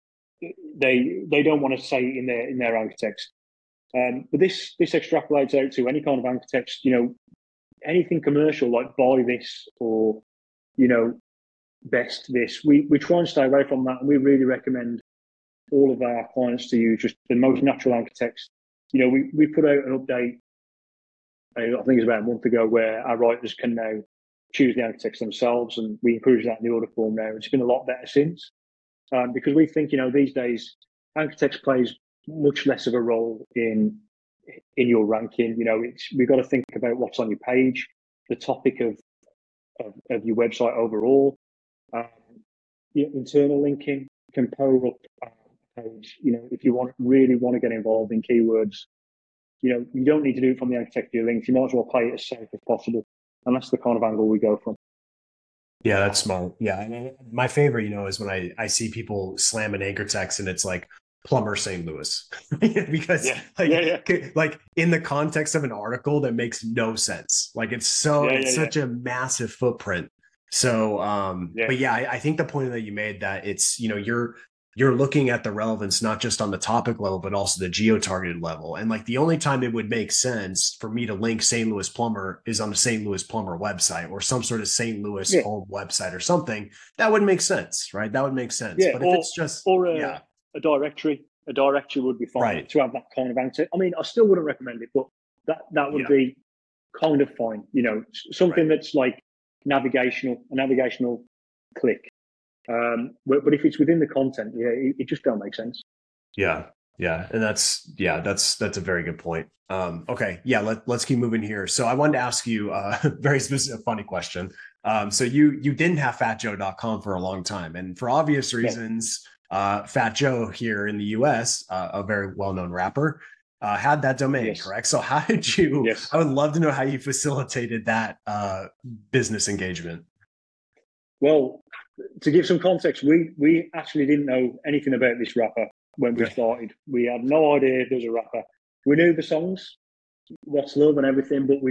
they don't want to say it in their anchor text. But this extrapolates out to any kind of anchor text. Anything commercial like buy this or you know best this. We try and stay away from that, and we really recommend all of our clients to use just the most natural anchor text. We put out an update, I think it's about a month ago, where our writers can now choose the anchor text themselves, and we encourage that in the order form now. It's been a lot better since, because we think these days anchor text plays much less of a role in your ranking. We've got to think about what's on your page, the topic of your website overall. Um, Internal linking can power up a page. If you really want to get involved in keywords, you don't need to do it from the anchor text of your links. You might as well play it as safe as possible, and that's the kind of angle we go from. Yeah, that's smart. Yeah. And my favorite, is when I see people slam an anchor text and it's like plumber St. Louis. Because Yeah, yeah, like in the context of an article that makes no sense. Like it's yeah, such a massive footprint. So yeah, but yeah, I think the point that you made that it's you're looking at the relevance not just on the topic level, but also the geo-targeted level. And like the only time it would make sense for me to link St. Louis Plumber is on the St. Louis Plumber website or some sort of St. Louis yeah, home website or something. That would make sense, right? That would make sense. yeah. But if Or it's just, or yeah, a directory. A directory would be fine right. to have that kind of answer. I mean, I still wouldn't recommend it, but that would Yeah, be kind of fine. right. Something that's like a navigational click. But if it's within the content, yeah, it just don't make sense. Yeah. Yeah. And that's a very good point. Okay. Yeah. Let's keep moving here. So I wanted to ask you a very specific, funny question. So you didn't have fatjoe.com for a long time, and for obvious No. reasons, Fat Joe here in the US, a very well-known rapper, had that domain, Yes. correct? So how did you, Yes. I would love to know how you facilitated that business engagement. Well, to give some context, we actually didn't know anything about this rapper when we Okay. started. We had no idea there was a rapper. We knew the songs, What's Love and everything, but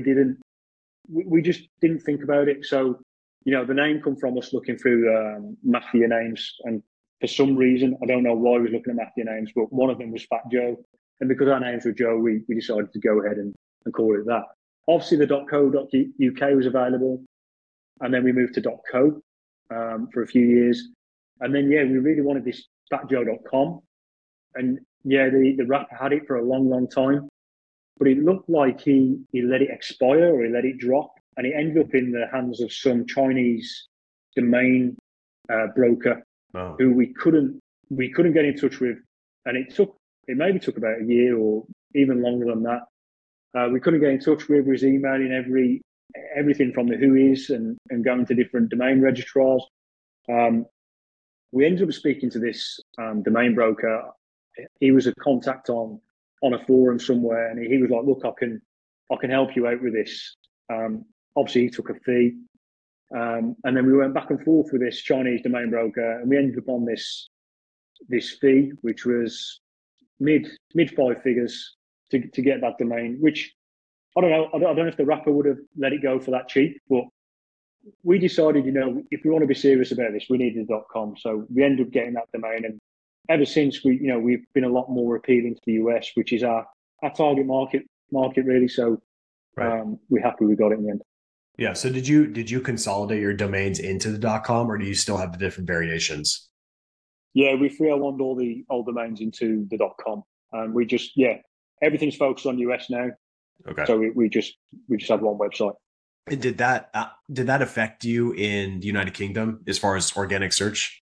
we just didn't think about it. So, the name come from us looking through mafia names, and for some reason, I don't know why we was looking at mafia names, but one of them was Fat Joe, and because our names were Joe, we decided to go ahead and call it that. Obviously, the .co.uk was available, and then we moved to .co for a few years, and then we really wanted this fatjoe.com, and the rapper had it for a long time, but it looked like he let it expire or he let it drop, and it ended up in the hands of some Chinese domain broker Oh, who we couldn't get in touch with, and it maybe took about a year or even longer than that. We couldn't get in touch with. We was emailing everything from the Whois and going to different domain registrars. Um, we ended up speaking to this domain broker. He was a contact on a forum somewhere, and he was like, "Look, I can help you out with this." Obviously, he took a fee, and then we went back and forth with this Chinese domain broker, and we ended up on this fee, which was mid five figures to get that domain. Which I don't know. I don't know if the rapper would have let it go for that cheap, but we decided, if we want to be serious about this, we needed .com. So we ended up getting that domain, and ever since we've been a lot more appealing to the US, which is our target market really. So right. we're happy we got it in the end. Yeah. So did you consolidate your domains into the .com, or do you still have the different variations? Yeah, we 301'd all the old domains into the .com, and we just everything's focused on US now, Okay. so we just have one website. And did that affect you in the United Kingdom as far as organic search?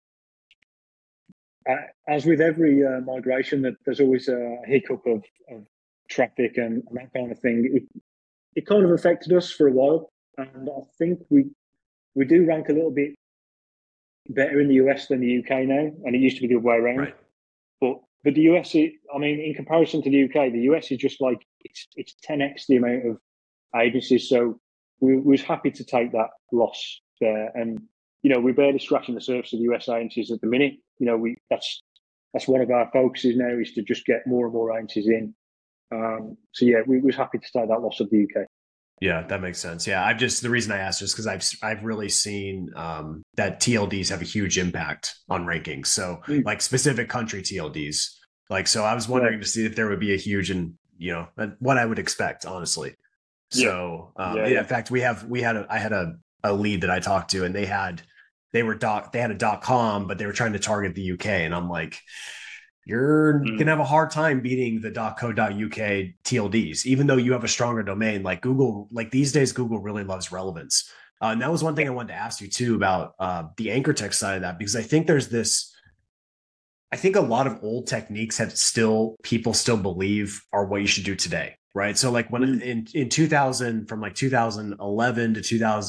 As with every migration, that there's always a hiccup of traffic and that kind of thing. It kind of affected us for a while, and I think we do rank a little bit better in the US than the UK now, and it used to be the other way around. Right. But the US, I mean, in comparison to the UK, the US is just like it's 10x the amount of agencies. So we was happy to take that loss there, and we're barely scratching the surface of the US agencies at the minute. We that's one of our focuses now is to just get more and more agencies in. So yeah, we was happy to take that loss of the UK. Yeah, that makes sense. Yeah, the reason I asked is because I've really seen that TLDs have a huge impact on rankings. So like specific country TLDs. Like so, I was Right. wondering to see if there would be a huge and what I would expect, honestly. Yeah. So Yeah. yeah, Yeah. in fact, I had a lead that I talked to, and they had a .com, but they were trying to target the UK, and I'm like, you're Mm. gonna have a hard time beating the .co.uk TLDs, even though you have a stronger domain. Like Google, like these days, Google really loves relevance. And that was one thing Yeah. I wanted to ask you too about the anchor text side of that, because I think there's this. I think a lot of old techniques have people still believe are what you should do today, right? So like when Mm. in 2000 from like 2011 to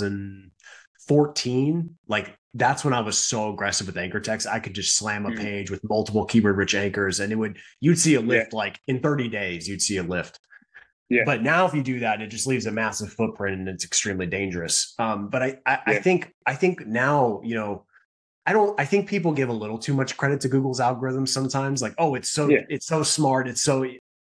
2014, like that's when I was so aggressive with anchor text. I could just slam a Mm. page with multiple keyword rich anchors, and you'd see a Yeah. lift like in 30 days, you'd see a lift. Yeah. But now if you do that, it just leaves a massive footprint and it's extremely dangerous. But I Yeah. think now, I think people give a little too much credit to Google's algorithms sometimes. Like, oh, Yeah. it's so smart. It's so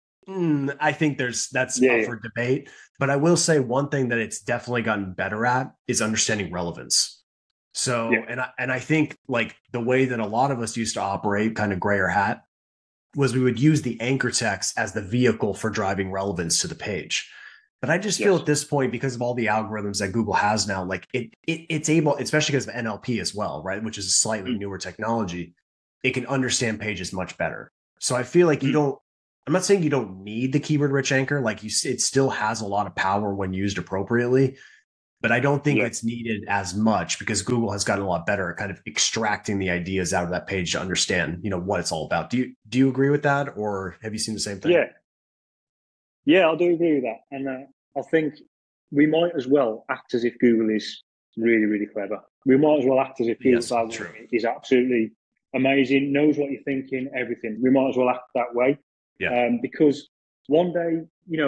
I think that's Yeah. up Yeah. for debate. But I will say one thing that it's definitely gotten better at is understanding relevance. Yeah. So, and I think like the way that a lot of us used to operate, kind of grayer hat, was we would use the anchor text as the vehicle for driving relevance to the page. But I just feel Yes. at this point, because of all the algorithms that Google has now, like it's able, especially because of NLP as well, right? Which is a slightly Mm. newer technology, it can understand pages much better. So I feel like Mm. I'm not saying you don't need the keyword rich anchor, like it still has a lot of power when used appropriately, but I don't think Yeah. it's needed as much because Google has gotten a lot better at kind of extracting the ideas out of that page to understand, what it's all about. Do you agree with that, or have you seen the same thing? Yeah. Yeah, I do agree with that, and I think we might as well act as if Google is really, really clever. We might as well act as if Google's Yes, true. algorithm is absolutely amazing, knows what you're thinking, everything. We might as well act that way, Yeah, because one day,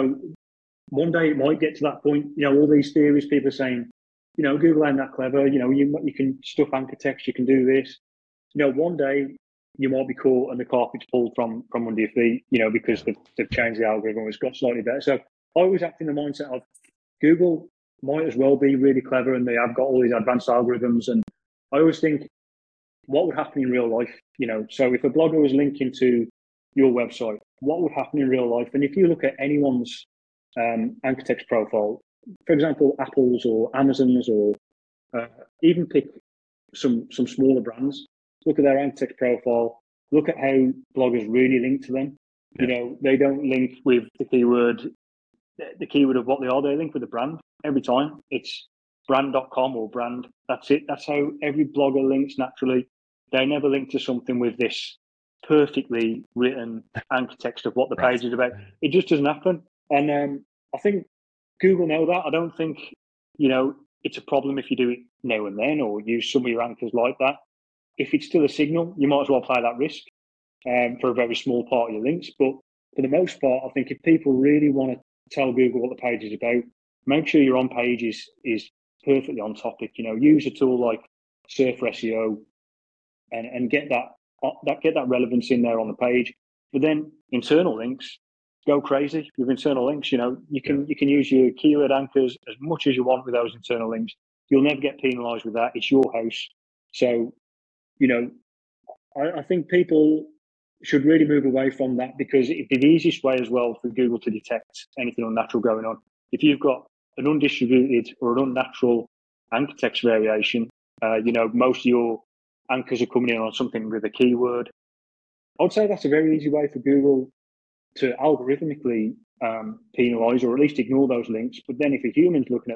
one day it might get to that point. All these theories, people are saying, Google ain't that clever. You can stuff anchor text, you can do this. One day you might be caught and the carpet's pulled from under your feet, because yeah, they've changed the algorithm. It's got slightly better. So I always act in the mindset of Google might as well be really clever and they have got all these advanced algorithms. And I always think, what would happen in real life? So if a blogger was linking to your website, what would happen in real life? And if you look at anyone's anchor text profile, for example, Apple's or Amazon's, or uh, even pick some smaller brands, look at their anchor text profile, look at how bloggers really link to them. yeah, They don't link with the keyword of what they are. They link with the brand every time. It's brand.com or brand. That's it. That's how every blogger links naturally. They never link to something with this perfectly written anchor text of what the right. page is about. It just doesn't happen. And I think Google know that. I don't think, it's a problem if you do it now and then or use some of your anchors like that. If it's still a signal, you might as well play that risk for a very small part of your links. But for the most part, I think if people really want to tell Google what the page is about, make sure your on page is perfectly on topic. Use a tool like Surfer SEO and get that relevance in there on the page. But then internal links, go crazy with internal links. Yeah, You can use your keyword anchors as much as you want with those internal links. You'll never get penalised with that. It's your house. So you know I think people should really move away from that because it'd be the easiest way as well for Google to detect anything unnatural going on. If you've got an undistributed or an unnatural anchor text variation, most of your anchors are coming in on something with a keyword. I would say that's a very easy way for Google to algorithmically penalize or at least ignore those links. But then if a human's looking at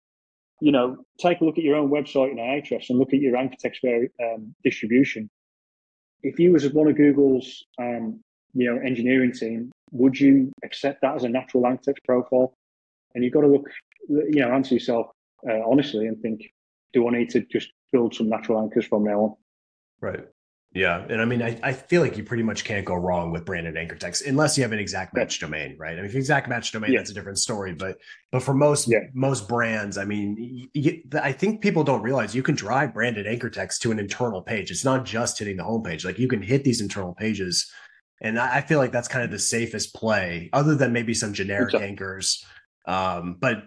that, take a look at your own website in Ahrefs and look at your anchor text distribution. If you was one of Google's engineering team, would you accept that as a natural anchor text profile? And you've got to look, answer yourself honestly and think, do I need to just build some natural anchors from now on? Right. Yeah. And I mean, I feel like you pretty much can't go wrong with branded anchor text unless you have an exact match domain, right? I mean, if you exact match domain, that's a different story. But for most brands, I mean, I think people don't realize you can drive branded anchor text to an internal page. It's not just hitting the homepage. Like you can hit these internal pages. And I feel like that's kind of the safest play, other than maybe some generic anchors. But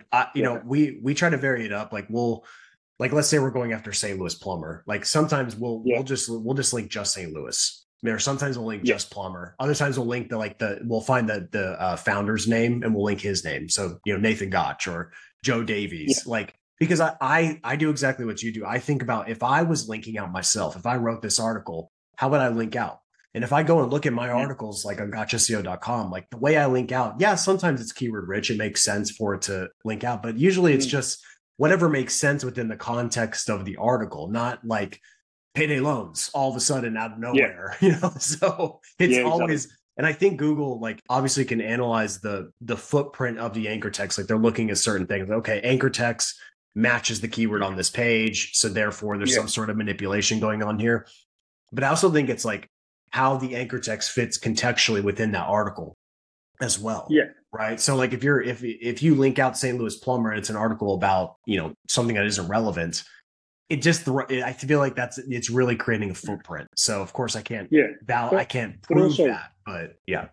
we try to vary it up. Like let's say we're going after St. Louis plumber. Like sometimes we'll just link just St. Louis. Or sometimes we'll link just plumber. Other times we'll link we'll find the founder's name and we'll link his name. So Nathan Gotch or Joe Davies. Because I do exactly what you do. I think about if I was linking out myself, if I wrote this article, how would I link out? And if I go and look at my articles like on gotchaseo.com, like the way I link out, sometimes it's keyword rich. It makes sense for it to link out, but usually it's just whatever makes sense within the context of the article, not like payday loans all of a sudden out of nowhere, so it's always, and I think Google obviously can analyze the footprint of the anchor text. Like they're looking at certain things. Okay, anchor text matches the keyword on this page. So therefore there's some sort of manipulation going on here. But I also think it's like how the anchor text fits contextually within that article as well. Yeah. Right. So like if you link out St. Louis plumber and it's an article about, something that isn't relevant, I feel like it's really creating a footprint. So of course I can't I can't prove also, that, but yeah.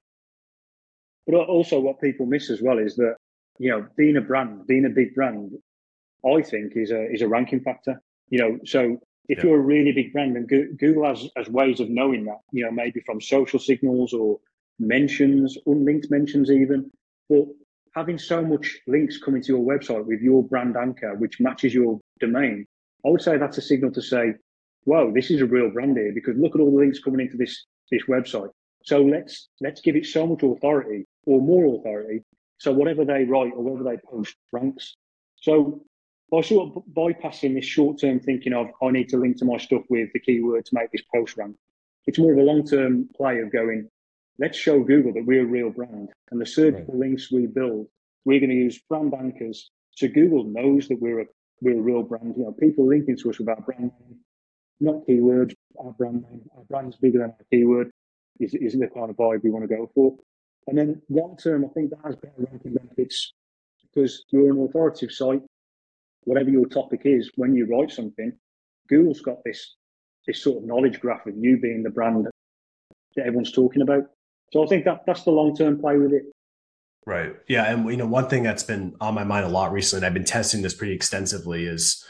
But also what people miss as well is that, being a big brand, I think is a ranking factor, so if you're a really big brand, and Google has ways of knowing that, maybe from social signals or mentions, unlinked mentions even. But having so much links coming to your website with your brand anchor, which matches your domain, I would say that's a signal to say, whoa, this is a real brand here, because look at all the links coming into this website. So let's give it so much authority or more authority. So whatever they write or whatever they post ranks. So by sort of bypassing this short-term thinking of, I need to link to my stuff with the keyword to make this post rank, it's more of a long-term play of going, let's show Google that we're a real brand. And the searchable links we build, we're going to use brand anchors. So Google knows that we're a real brand. People linking to us with our brand name, not keywords, our brand name. Our brand's bigger than our keyword is the kind of vibe we want to go for. And then long-term, I think that has better ranking benefits because you're an authoritative site. Whatever your topic is, when you write something, Google's got this sort of knowledge graph of you being the brand that everyone's talking about. So I think that's the long-term play with it. Right. Yeah. And, one thing that's been on my mind a lot recently, and I've been testing this pretty extensively, is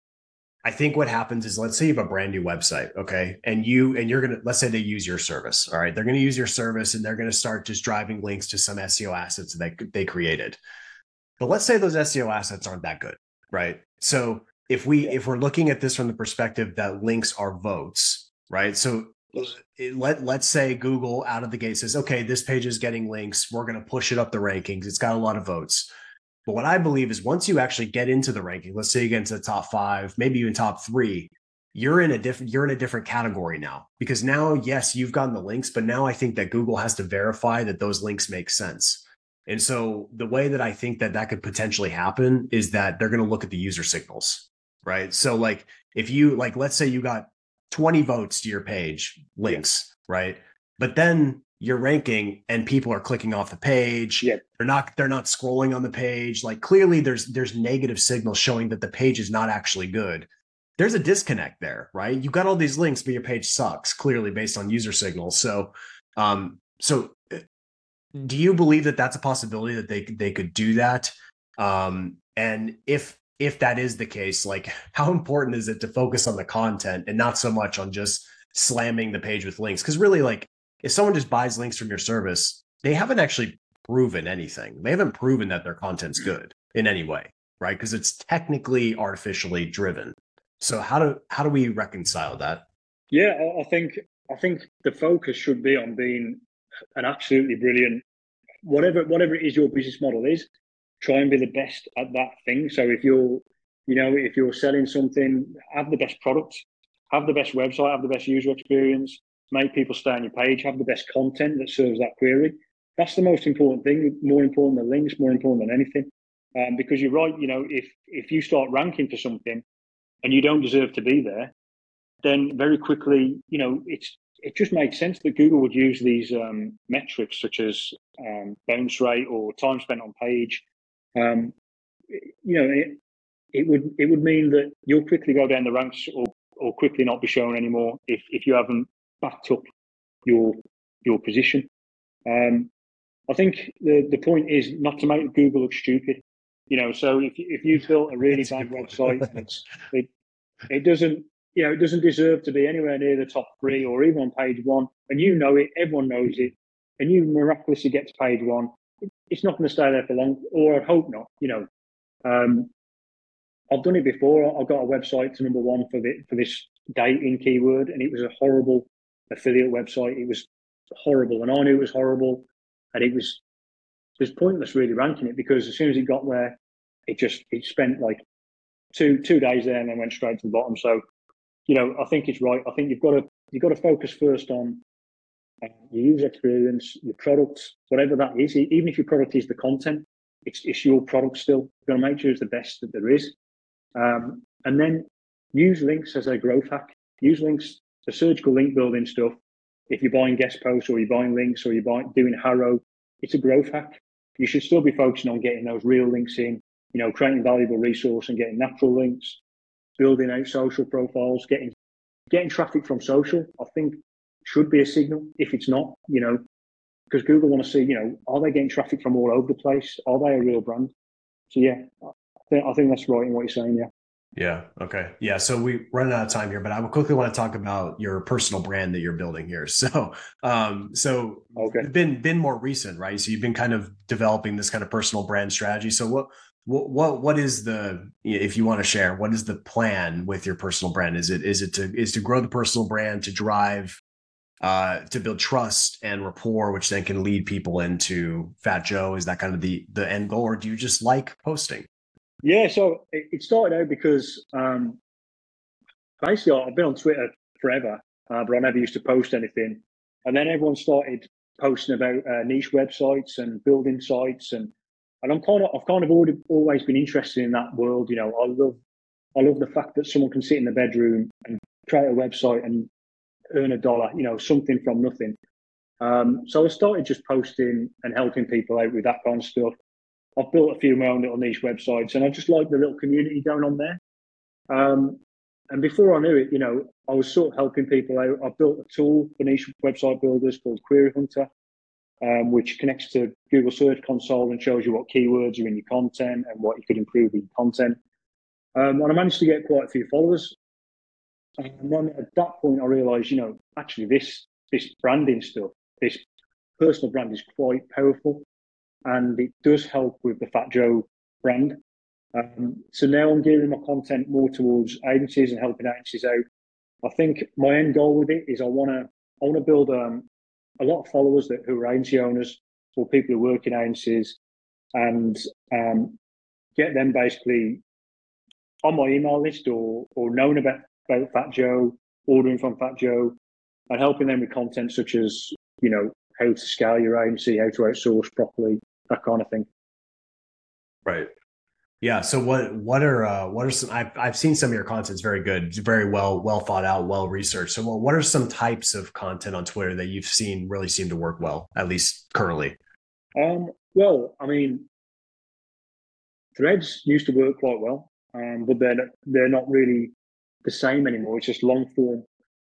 I think what happens is, let's say you have a brand new website. Okay. And you're going to, let's say they use your service. All right. They're going to use your service and they're going to start just driving links to some SEO assets that they created. But let's say those SEO assets aren't that good. Right. So if we're looking at this from the perspective that links are votes, right? So let's say Google out of the gate says, okay, this page is getting links. We're going to push it up the rankings. It's got a lot of votes. But what I believe is once you actually get into the ranking, let's say you get into the top 5, maybe even top 3, you're in a different category now, because now, yes, you've gotten the links, but now I think that Google has to verify that those links make sense. And so the way that I think that could potentially happen is that they're going to look at the user signals, right? So like if you let's say you got 20 votes to your page links, right? But then you're ranking and people are clicking off the page. Yeah. They're not scrolling on the page. Like clearly there's negative signals showing that the page is not actually good. There's a disconnect there, right? You got all these links, but your page sucks clearly based on user signals. So, do you believe that that's a possibility that they could do that? And if that is the case, like how important is it to focus on the content and not so much on just slamming the page with links? Because really, like if someone just buys links from your service, they haven't actually proven anything. They haven't proven that their content's good. in any way, right? Because it's technically artificially driven. So how do we reconcile that? Yeah, I think the focus should be on being an absolutely brilliant whatever it is your business model is. Try and be the best at that thing. So if you're selling something, have the best product, have the best website, have the best user experience, make people stay on your page, have the best content that serves that query. That's the most important thing. More important than links, more important than anything. Because you're right. If you start ranking for something and you don't deserve to be there, then very quickly, it just makes sense that Google would use these metrics such as bounce rate or time spent on page. Um, it would mean that you'll quickly go down the ranks or quickly not be shown anymore if you haven't backed up your position. I think the point is not to make Google look stupid. So if you've built a really bad website and it doesn't deserve to be anywhere near the top three or even on page one, and everyone knows it, and you miraculously get to page one, it's not going to stay there for long, or I hope not. I've done it before. I got a website to number one for this dating keyword, and it was a horrible affiliate website. It was horrible, and I knew it was horrible, and it was pointless really ranking it, because as soon as it got there, it spent like two days there and then went straight to the bottom. So, I think it's right. I think you've got to focus first on your user experience, your product, whatever that is. Even if your product is the content, it's your product still. You've got to make sure it's the best that there is. And then use links as a growth hack. Use links, the surgical link building stuff. If you're buying guest posts or you're buying links or you're doing Harrow, it's a growth hack. You should still be focusing on getting those real links in, creating valuable resource and getting natural links, building out social profiles, getting traffic from social, I think should be a signal. If it's not, because Google want to see, are they getting traffic from all over the place? Are they a real brand? So yeah, I think that's right in what you're saying. Yeah. Yeah. Okay. Yeah. So we running out of time here, but I would quickly want to talk about your personal brand that you're building here. So, Okay. been more recent, right? So you've been kind of developing this kind of personal brand strategy. So what is if you want to share, what is the plan with your personal brand? Is to grow the personal brand, to drive, to build trust and rapport, which then can lead people into Fat Joe? Is that kind of the end goal, or do you just like posting? Yeah, so it started out because basically I've been on Twitter forever, but I never used to post anything. And then everyone started posting about niche websites and building sites, and I've kind of always been interested in that world. I love the fact that someone can sit in the bedroom and create a website and earn $1, something from nothing. So I started just posting and helping people out with that kind of stuff. I've built a few of my own little niche websites, and I just like the little community going on there. And before I knew it, I was sort of helping people out. I built a tool for niche website builders called Query Hunter, which connects to Google Search Console and shows you what keywords are in your content and what you could improve in your content. And I managed to get quite a few followers. And then at that point, I realized, actually this branding stuff, this personal brand is quite powerful, and it does help with the Fat Joe brand. So now I'm gearing my content more towards agencies and helping agencies out. I think my end goal with it is I want to build a lot of followers who are agency owners or people who work in agencies, and get them basically on my email list or knowing about Fat Joe, ordering from Fat Joe, and helping them with content such as, how to scale your agency, how to outsource properly, that kind of thing. Right. Yeah. So what are some, I've seen some of your content's very good. It's very well thought out, well researched. So what are some types of content on Twitter that you've seen really seem to work well, at least currently? Well, I mean, threads used to work quite well, but they're not really the same anymore. It's just long form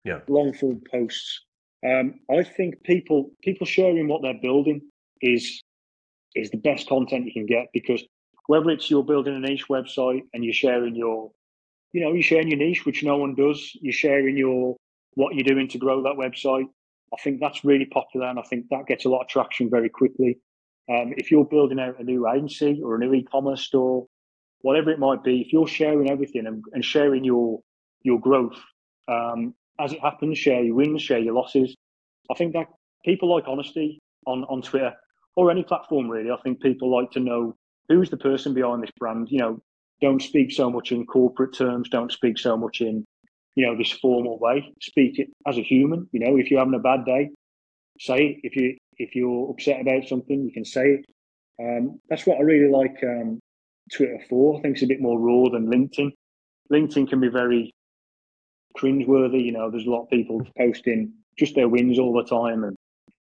posts. I think people sharing what they're building is the best content you can get, because whether it's you're building a niche website and you're sharing your niche, which no one does, you're sharing what you're doing to grow that website. I think that's really popular, and I think that gets a lot of traction very quickly. If you're building out a new agency or a new e-commerce store, whatever it might be, if you're sharing everything and sharing your growth, as it happens, share your wins, share your losses. I think that people like honesty on Twitter or any platform really. I think people like to know who's the person behind this brand. Don't speak so much in corporate terms. Don't speak so much in, this formal way. Speak it as a human. If you're having a bad day, say it. If you're upset about something, you can say it. That's what I really like Twitter for. I think it's a bit more raw than LinkedIn. LinkedIn can be very cringeworthy. There's a lot of people posting just their wins all the time, and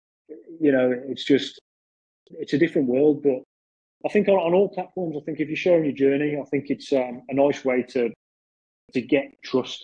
it's a different world. But I think on all platforms, I think if you're sharing your journey, I think it's a nice way to get trust.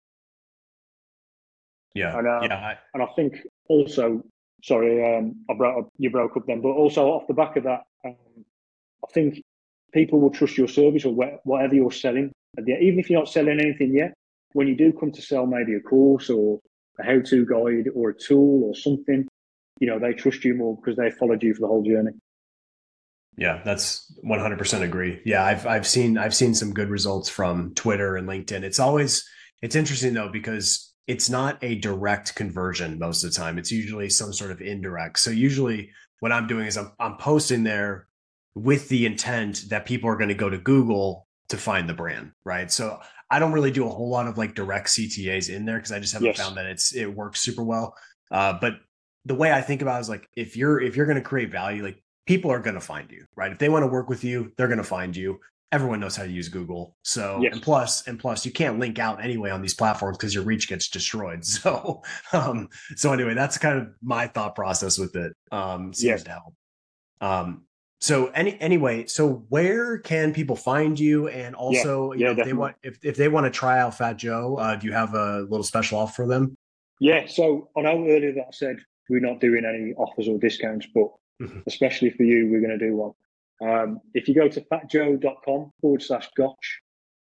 Yeah, and I think also, sorry, you broke up then, but also off the back of that, I think people will trust your service or whatever you're selling. Even if you're not selling anything yet, when you do come to sell maybe a course or a how-to guide or a tool or something, they trust you more because they followed you for the whole journey. Yeah, that's 100% agree. Yeah, I've seen some good results from Twitter and LinkedIn. It's interesting though, because it's not a direct conversion most of the time. It's usually some sort of indirect. So usually what I'm doing is I'm posting there with the intent that people are going to go to Google to find the brand, right? So I don't really do a whole lot of like direct CTAs in there because I just haven't found that it works super well. But the way I think about it is like, if you're going to create value, like people are going to find you, right? If they want to work with you, they're going to find you. Everyone knows how to use Google. So, and plus you can't link out anyway on these platforms because your reach gets destroyed. So, so anyway, that's kind of my thought process with it. Seems to help. So anyway, so where can people find you? And also, if they want to try out Fat Joe, do you have a little special offer for them? Yeah. So I know earlier that I said we're not doing any offers or discounts, but especially for you, we're going to do one. If you go to fatjoe.com/gotch,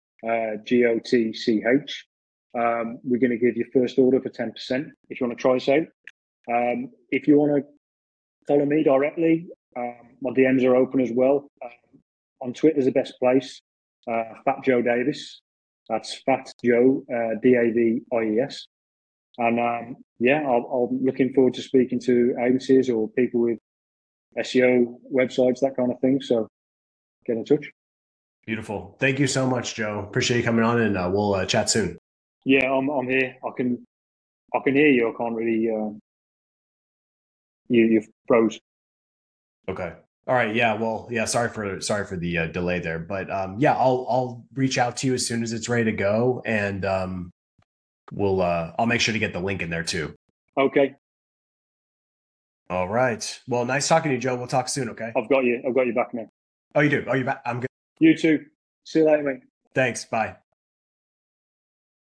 GOTCH, we're going to give you first order for 10% if you want to try us out. If you want to follow me directly, my DMs are open as well. On Twitter is the best place. Fat Joe Davis. That's Fat Joe, DAVIES. And I'm looking forward to speaking to agencies or people with SEO websites, that kind of thing. So get in touch. Beautiful. Thank you so much, Joe. Appreciate you coming on, and we'll chat soon. Yeah, I'm here. I can hear you. I can't really. You froze. Okay. All right. Yeah. Well. Yeah. Sorry for the delay there, but I'll reach out to you as soon as it's ready to go, and I'll make sure to get the link in there too. Okay. All right. Well, nice talking to you, Joe. We'll talk soon. Okay. I've got you back now. Oh, you do? Oh, you back? I'm good. You too. See you later, mate. Thanks. Bye.